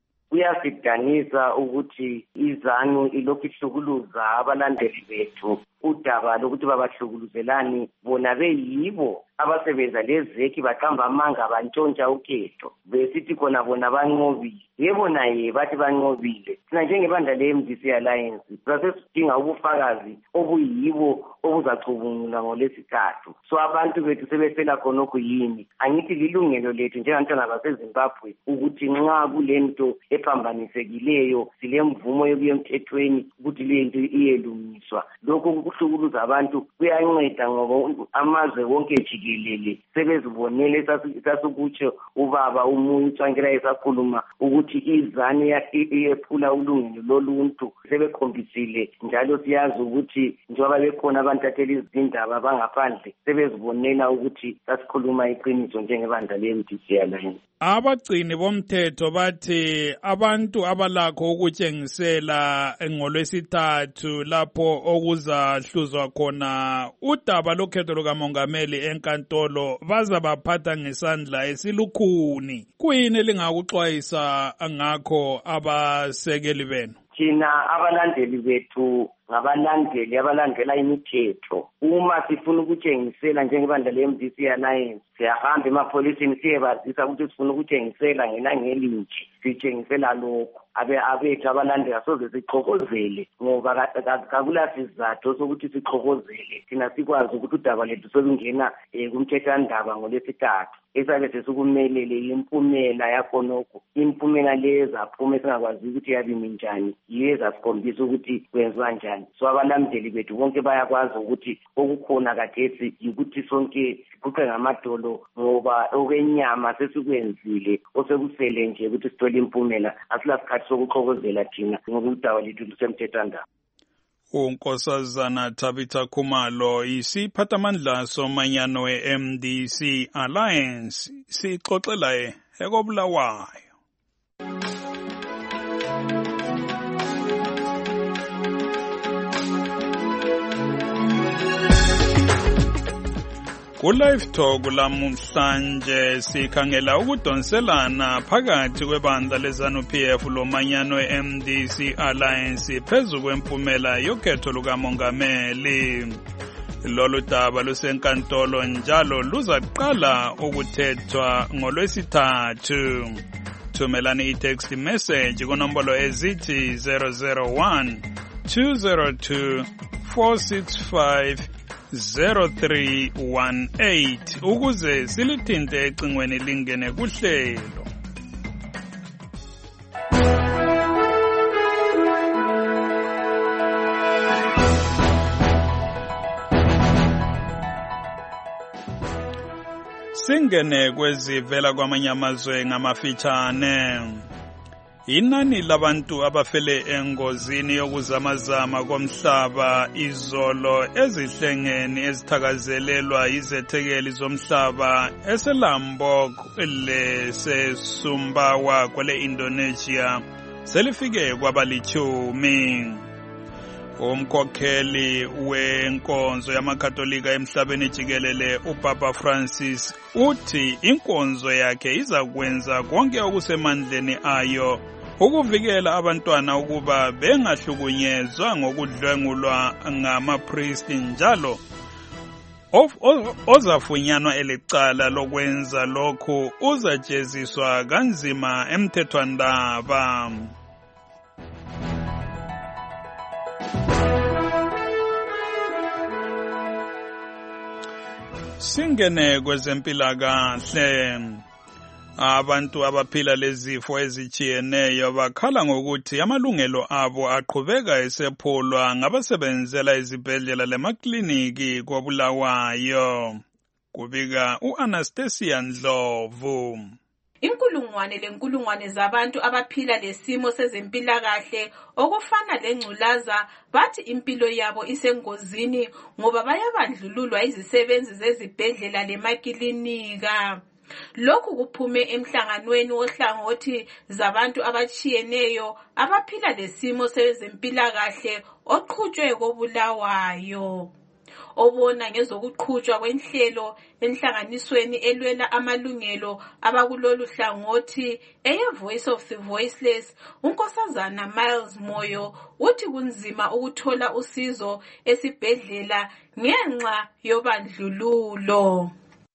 Kuyasidanisa ukuthi izanu ilokhu ihlukuluza abalandeli bethu udaba lokuthi babahlukuluzelani bona beyibo abasebenza lezeki baqamba amanga bantshontsha ukhetho besithi khona bona banqobile yebo naye bathi banqobile. Thina njengebandla le-M D C Alliance sasesidinga ubufakazi obuyibo obuzacubungula ngolesithathu. So abantu bethu sebefela khonokho yini angithi lilungelo lethu njengabantwana baseZimbabwe ukuthi nxa kulento ephambanisekileyo silemvumo yokuya emthethweni ukuthi lento iyelungiswa. Lokho ukuhlukuluza abantu kuyanceda ngoba amazwe wonke jikelele sebezibonele sasukutsho ubaba umuntu tshangela esakhuluma ukuthi izane yephula ulungelo loluntu sebekhombisile njalo siyazi ukuthi njengoba bekhona abantatheli izindaba bangaphandle sebezibonela ukuthi sasikhuluma iqiniso njengebandla le-M D C Alliance. Abagcini bomthetho bathi abantu abalakho ukutshengisela ngolwesithathu lapho okuzahluzwa khona udaba lokhetho lukamongameli enkantolo bazabaphatha ngesandla esilukhuni. Kuyini lingakuxwayisa ngakho abasekeli benu? Thina abalandeli bethu ngabalandeli abalandela imithetho. Uma sifuna ukutshengisela njengebandla le-M D C Alliance siyahamba emapholiseni siyebazisa ukuthi sifuna ukutshengisela ngelangelinje sitshengisela lokho abe abethu abalandeli soze sixokozele ngoba kakula sizathu sokuthi sixokozele. Thina sikwazi ukuthi udaba lethu solungena kumthethwandaba ngolesithathu esabe sesikumelele impumela yakhonokho. Impumela leza aphume singakwazi ukuthi yabimi njani yeza sikhombisa ukuthi kwenziwa njani. So abalandeli bethu bonke bayakwazi ukuthi okukhona kathesi ukuthi sonke siquqe ngamadolo ngoba okwenyama sesikwenzile osekusele nje ukuthi sithole impumela asilasikhathi sokuxokozela thina ngoba udaba lethu lusemthethwandaba. Unkosazana Tabitha Khumalo isiphathamandla somanyano we-M D C Alliance sixoxela ekobulawayo. Ku-Live Talk lamhlanje sikhangela ukudonselana phakathi kwebandla le-ZANU-P F lomanyano we-M D C Alliance phezu kwempumela yokhetho lukamongameli. Lolu daba lusenkantolo njalo luzaqala ukuthethwa ngolwesithathu. Thumelani i-text message kunombolo ezithi zero zero one two zero two four six five zero three one eight ukuze silithinte ecingweni lingene kuhlelo. Singene kwezivela kwamanye amazwe ngamafitshane. Inani labantu abafele engozini yokuzamazama komhlaba izolo ezihlengeni ezithakazelelwa izethekeli zomhlaba eseLombok lesesumbawa kwele Indonesia selifike kwabalichumi. Umkhokheli wenkonzo yamakatolika emhlabeni jikelele uPapa Francis uthi inkonzo yakhe izakwenza konke okusemandleni ayo ukuvikela abantwana ukuba bengahlukunyezwa ngokudlwengulwa ngamapriest njalo ozafunyanwa elicala lokwenza lokhu uzajeziswa kanzima emthethwandaba. Singene kwezempilakahle. Abantu abaphila lezifo ezijiyeneyo bakhala ngokuthi amalungelo abo aqhubeka esephulwa ngabasebenzela izibhedlela lemakliniki koBulawayo. Kubika uAnastasia Ndlovu. Inkulungwane lenkulungwane zabantu abaphila lesimo sezempilakahle okufana lengculaza bathi impilo yabo isengozini ngoba bayabandlululwa izisebenzi zezibhedlela lemakilinika. Lokhu kuphume emhlanganweni wohlangothi zabantu abachiyeneyo abaphila lesimo sezempilakahle oqhutshwe koBulawayo. Obona ngezokuqhutshwa kwenhlelo enhlanganisweni elwela amalungelo abakulolu hlangothi eye Voice of the Voiceless, unkosazana Miles Moyo uthi kunzima ukuthola usizo esibhedlela ngenxa yobandlululo.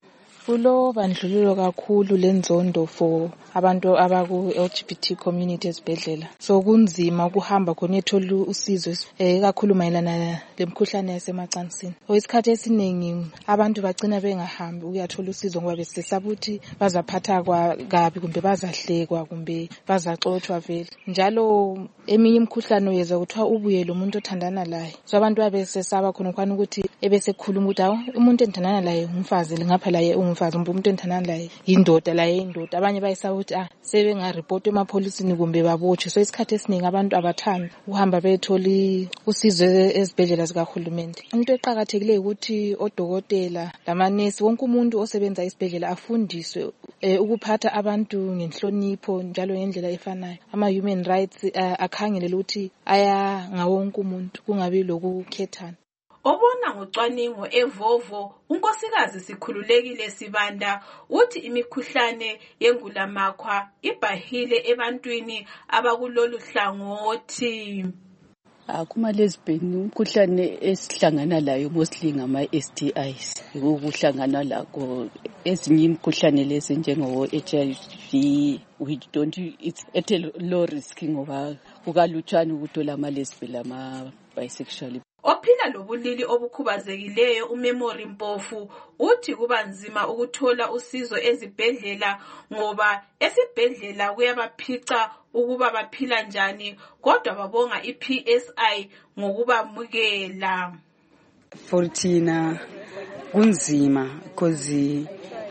Kulo bandlululo kakhulu lenzondo for abantu abaku L G B T community esibhedlela. So kunzima ukuhamba khona ethola usizo eh kakhulu mayelana lemkhuhlane yasemacansini. Oyisikhathi esiningi abantu bagcina bengahambi ukuyathola usizo ngoba besesaba ukuthi bazaphatha kwa kabi kumbe bazahlekwa kumbe bazaxoxwa vele. Njalo eminye imkhuhlane uyeza kuthiwa ubuye lo muntu othandana laye. So abantu babesesaba khona kwani ukuthi ebesekhuluma ukuthi awu umuntu enthandana laye umfazi ngapha laye umfazi umuntu enthandana laye indoda laye indoda. Abanye bayisa ukuthi ah sebenga report emapholisini kumbe babotshwe. So isikhathi esiningi abantu abathanda uhamba bethola usizo ezibhedlela zikahulumende. Into eqhakathekile ukuthi odokotela lamanesi wonke umuntu osebenza esibhedlela afundiswe eh, ukuphatha abantu ngenhlonipho njalo ngendlela efanayo. Ama human rights uh, akhangele ukuthi aya ngawonke umuntu kungabi lokukhethana. Obona ngocwaningo eVovo unkosikazi Sikhululekile Sibanda uthi imikhuhlane yengulamakhwa ibahile ebantwini abakulolu hlangothi. Kuma lesbian umkhuhlane esihlangana layo mostly ngama S T Is ukuhlangana lakho ezinye imikhuhlane lezi njengo H I V we don't it's at a low risk ngoba kukalutshwana ukuthola ama lesbian lama bisexual. Ophila lobulili obukhubazekileyo uMemory Mpofu uthi kubanzima ukuthola usizo ezibhedlela ngoba esibhedlela kuyabaphica ukuba baphila njani kodwa babonga iP S I ngokubamukela. For thina kunzima because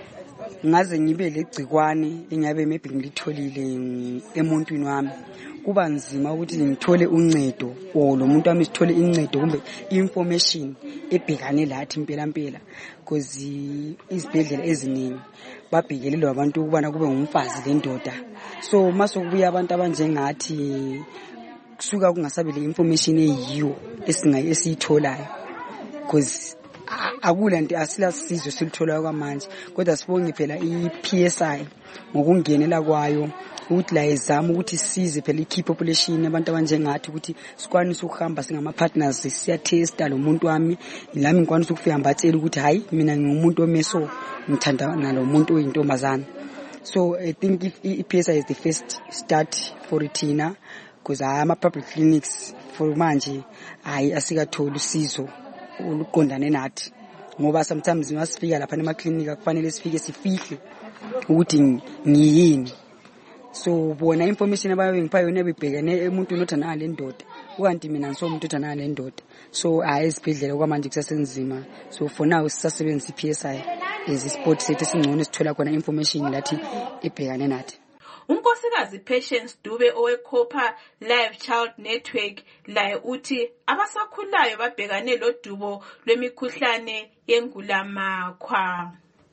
ngaze ngibe legcikwane engabe maybe ngilitholile emuntwini wami. Kuba nzima ukuthi ngithole uncedo o lo muntu wami sithole incedo kumbe information ebhekane lathi impela impela because izibhedlela eziningi babhekelelwa abantu ukubana kube ngumfazi lendoda. So masokubuya abantu abanjengathi kusuka kungasabe le information eyiyo esingayi esiyitholayo because akula nto asila sizo silitholayo kwamanje kodwa sibonge phela iP S I ngokungenela kwayo ukuthi la ezama ukuthi size phela ikey population abantu abanjengathi ukuthi sikwanise ukuhamba singama partners siya testa lo muntu wami ilami ngikwanisa ukufika mbathela ukuthi hayi mina ngingumuntu omeso ngithanda nalo muntu oyintombazana. So I think if iP S I is the first start for thina because ama public clinics for manje hayi asikatholi usizo oluqondane nathi ngoba sometimes masifika lapha emaklinika kufanele sifike sifihle ukuthi ngiyini. So bona information abaye ngipha yona bebhekene emuntu nothana le ndoda ukanti mina ngiso umuntu othana le ndoda. So ayesibhedlela kwamanje kusasenzima. So for now sisasebenzisa iP S I as isport sethu singcono sithola khona information lathi ebhekane nathi. Unkosikazi Patience Dube owekhopha Live Child Network laye uthi abasakhulayo babhekane lodubo lwemikhuhlane yengulamakhwa.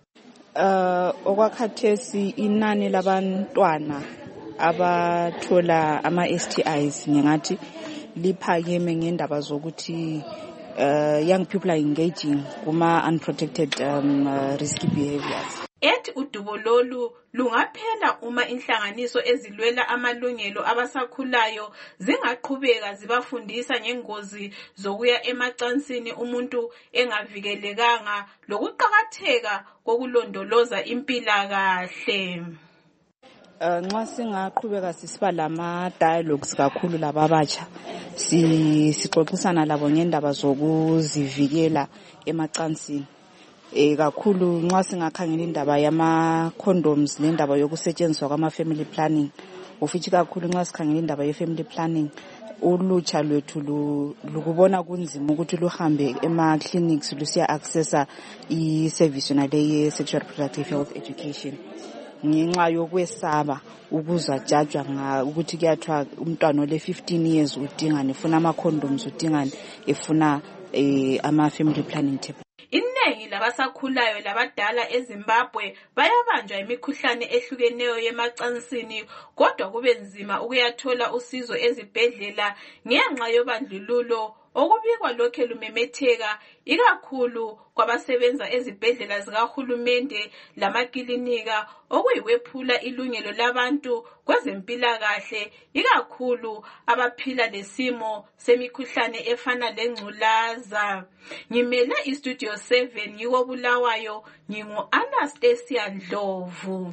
Uh okwakhathesi inani labantwana abathola ama S T Is ngingathi liphakeme ngendaba zokuthi uh, young people are engaging kuma unprotected um, uh, risky behaviors. Ethi udubo lolu lungaphela uma inhlanganiso ezilwela amalungelo abasakhulayo zingaqhubeka zibafundisa ngengozi zokuya emacansini umuntu engavikelekanga lokuqakatheka kokulondoloza impilakahle. Uh, nxa singaqhubeka sisiba lama dialogues kakhulu laba abatsha sixoxisana labo ngendaba zokuzivikela emacansini. Eh kakhulu nxa singakhangela indaba yama condoms nendaba yokusetshenziswa kwama family planning ufithi kakhulu nxa sikhangela indaba ye family planning ulutsha lwethu lukubona kunzima ukuthi luhambe ema clinics lusiya accessa I service yonale ye sexual reproductive health education ngenxa yokwesaba ukuzwa judgwa nga ukuthi kuyathiwa umntwana ole fifteen years udinga nefuna ama condoms udinga efuna eh ama family planning tip. Iningi labasakhulayo labadala eZimbabwe bayabanjwa imikhuhlane ehlukeneyo yemacansini kodwa kube nzima ukuyathola usizo ezibhedlela ngenxa yobandlululo okubikwa lokhe lumemetheka ikakhulu kwabasebenza ezibhedlela zikahulumende lamakilinika okuyiwephula ilungelo labantu kwezempilakahle ikakhulu abaphila lesimo semikhuhlane efana lengculaza. Ngimele iStudio seven yiko Bulawayo ngingu Anastasia Ndlovu.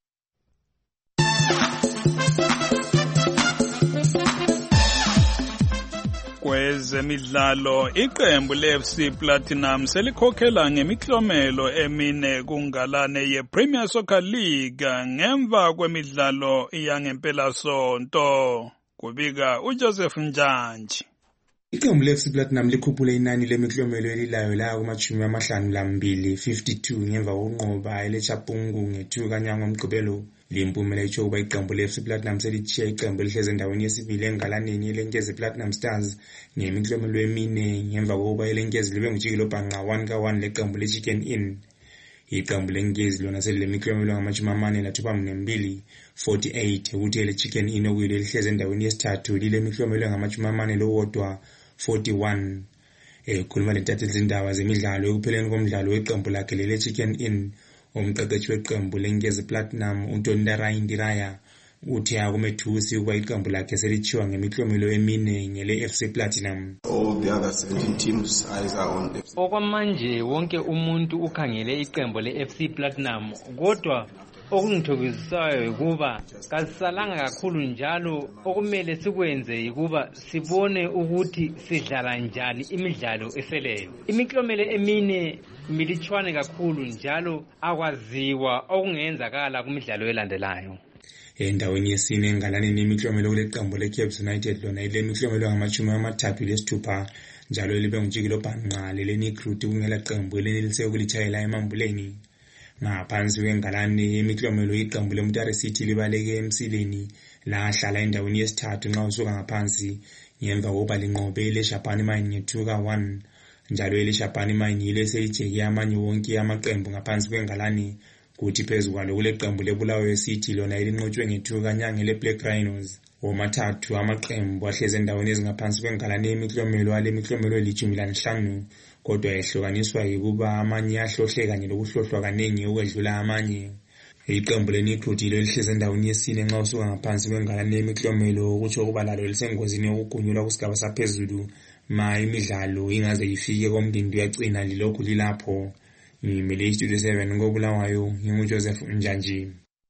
Kwezemidlalo iqembu le-F C Platinum selikhokhela ngemiklomelo emine kungalane ye-Premier Soccer League ngemva kwemidlalo yangempela sonto. Kubika uJoseph Njanji. Iqembu le-F C Platinum likhuphule inani lemiklomelo elilayo la kumachumi amahlanu lambili fifty-two ngemva kokunqoba eleChapungu nge-two kaNyanga Mgqibelo. Limpumela itsho ukuba iqembu le-F C Platinum selithiya iqembu elihleze endaweni yesibili engalaneni elenkezi Platinum Stars ngemiklomelo emine ngemva kokuba elenkezi libe ngujikelo bhanqa one ka one leqembu leChicken Inn. Iqembu lenkezi lona selilemiklomelo ngamachumi amane lathupha nembili forty-eight ukuthi eleChicken Inn okuyilo elihleze endaweni yesithathu lilemiklomelo ngamachumi amane lowodwa forty-one. Ekhuluma lentathe izindaba zemidlalo ekupheleni komdlalo weqembu lakhe leChicken Inn umqeqeshi weqembu lenkezi Platinum uNtondara Indiraya uthi akumethusi ukuba iqembu lakhe selithiwa ngemiklomelo emine ngele-F C Platinum. All the other seventeen teams eyes are on F C. Okwamanje wonke umuntu ukhangele iqembu le-F C Platinum kodwa okungithokozisayo ukuba kasisalanga kakhulu njalo okumele sikwenze ukuba sibone ukuthi sidlala njani imidlalo eseleyo. Imiklomelo emine militshwane kakhulu njalo akwaziwa okungenzakala kumidlalo elandelayo. Endaweni yesine engalaneni imiklomelo kuleqembu leCape United lona ile miklomelo ngamachumi amathathu lesithupha njalo libe ngujikelo bhanqa leleNicruit kungela qembu elenelise ukulitshayela emambuleni. Ngaphansi kwengalane imiklomelo iqembu leMutare City libaleke emsileni lahlala endaweni yesithathu nxa usuka ngaphansi ngemva kokuba linqobe leJapan Mine nge-two ka one njalo eleJapan Mine yile seyijeke amanye wonke amaqembu ngaphansi kwengalane kuthi phezukwalo kuleqembu leBulawayo City lona elinqotshwe nge-two kaNyanga leBlack Rhinos. Womathathu amaqembu ahleze endaweni ezingaphansi kwengalane imiklomelo ale miklomelo elitshumi lanhlanu kodwa ehlukaniswa yikuba amanye ahlohle kanye lokuhlohlwa kanengi ukwedlula amanye. Iqembu leNicruit ilo lihleze endaweni yesine nxa usuka ngaphansi kwengalane imiklomelo ukutsho ukuba lalo lisengozini yokugunyulwa kusigaba saphezulu ma imidlalo ingaze ifike komdindi yagcina lilokhu lilapho. Ngimele iStudio seven koBulawayo nginguJoseph Njanji.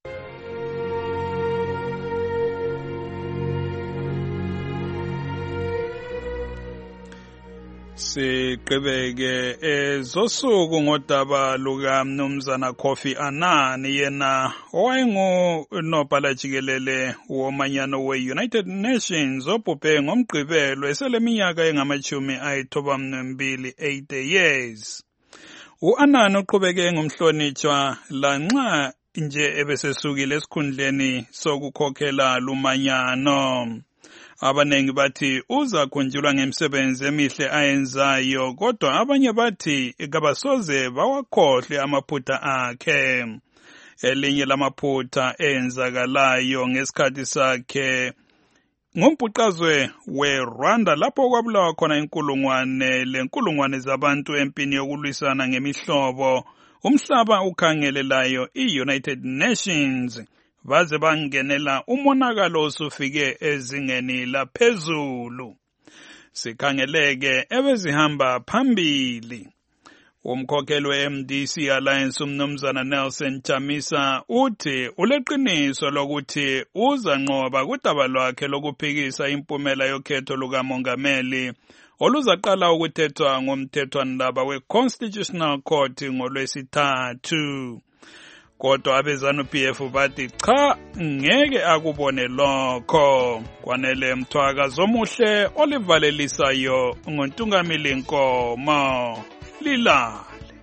Siqhubeke ezosuku ngodaba luka Mnumzana Kofi Annan yena owayengu nobhala jikelele womanyano we-United Nations obhubhe ngomgqibelo eseleminyaka engamachumi ayithoba mbili eighty years. U-Annan uqhubeke ngumhlonitshwa lanxa nje ebesesukile esikhundleni sokukhokhela lumanyano. Abanengi bathi uza khunjulwa ngemisebenzi emihle ayenzayo kodwa abanye bathi kabasoze bawakhohle amaphutha akhe. Elinye lamaphutha enzakalayo ngesikhathi sakhe ngombhuqazwe we-Rwanda lapho kwabulawa khona inkulungwane lenkulungwane zabantu empini yokulwisana ngemihlobo, umhlaba ukhangelelayo i-United Nations baze bangenela umonakalo osufike ezingeni laphezulu. Sikhangeleke ebezihamba phambili. Umkhokheli we-M D C Alliance umnumzana Nelson Chamisa uthi uleqiniso lokuthi uzanqoba kudaba lwakhe lokuphikisa impumela yokhetho lukamongameli oluzaqala ukuthethwa ngomthethwandaba we-Constitutional Court ngolwesithathu. Kodwa abezanu-P F bathi cha ngeke akubone lokho. Kwanele Mthwakazi omuhle olivalelisayo ngontungamili Nkomo. Lilale.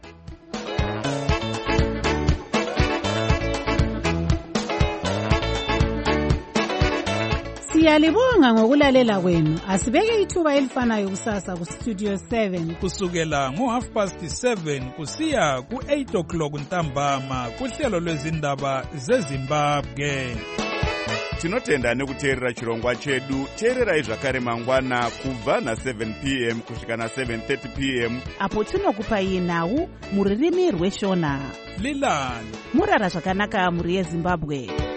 Siyalibonga ngokulalela kwenu. Asibeke ithuba elifanayo kusasa ku Studio seven kusukela ngo half past seven kusiya ku eight o'clock ntambama kuhlelo lwezindaba zeZimbabwe. Tinotenda nekuteerera chirongwa chedu. Teererai zvakare mangwana kubva na seven p m kusvika na seven thirty p m apo tinokupai nhau muririmi rweshona. Lilani. Murara zvakanaka muri yeZimbabwe.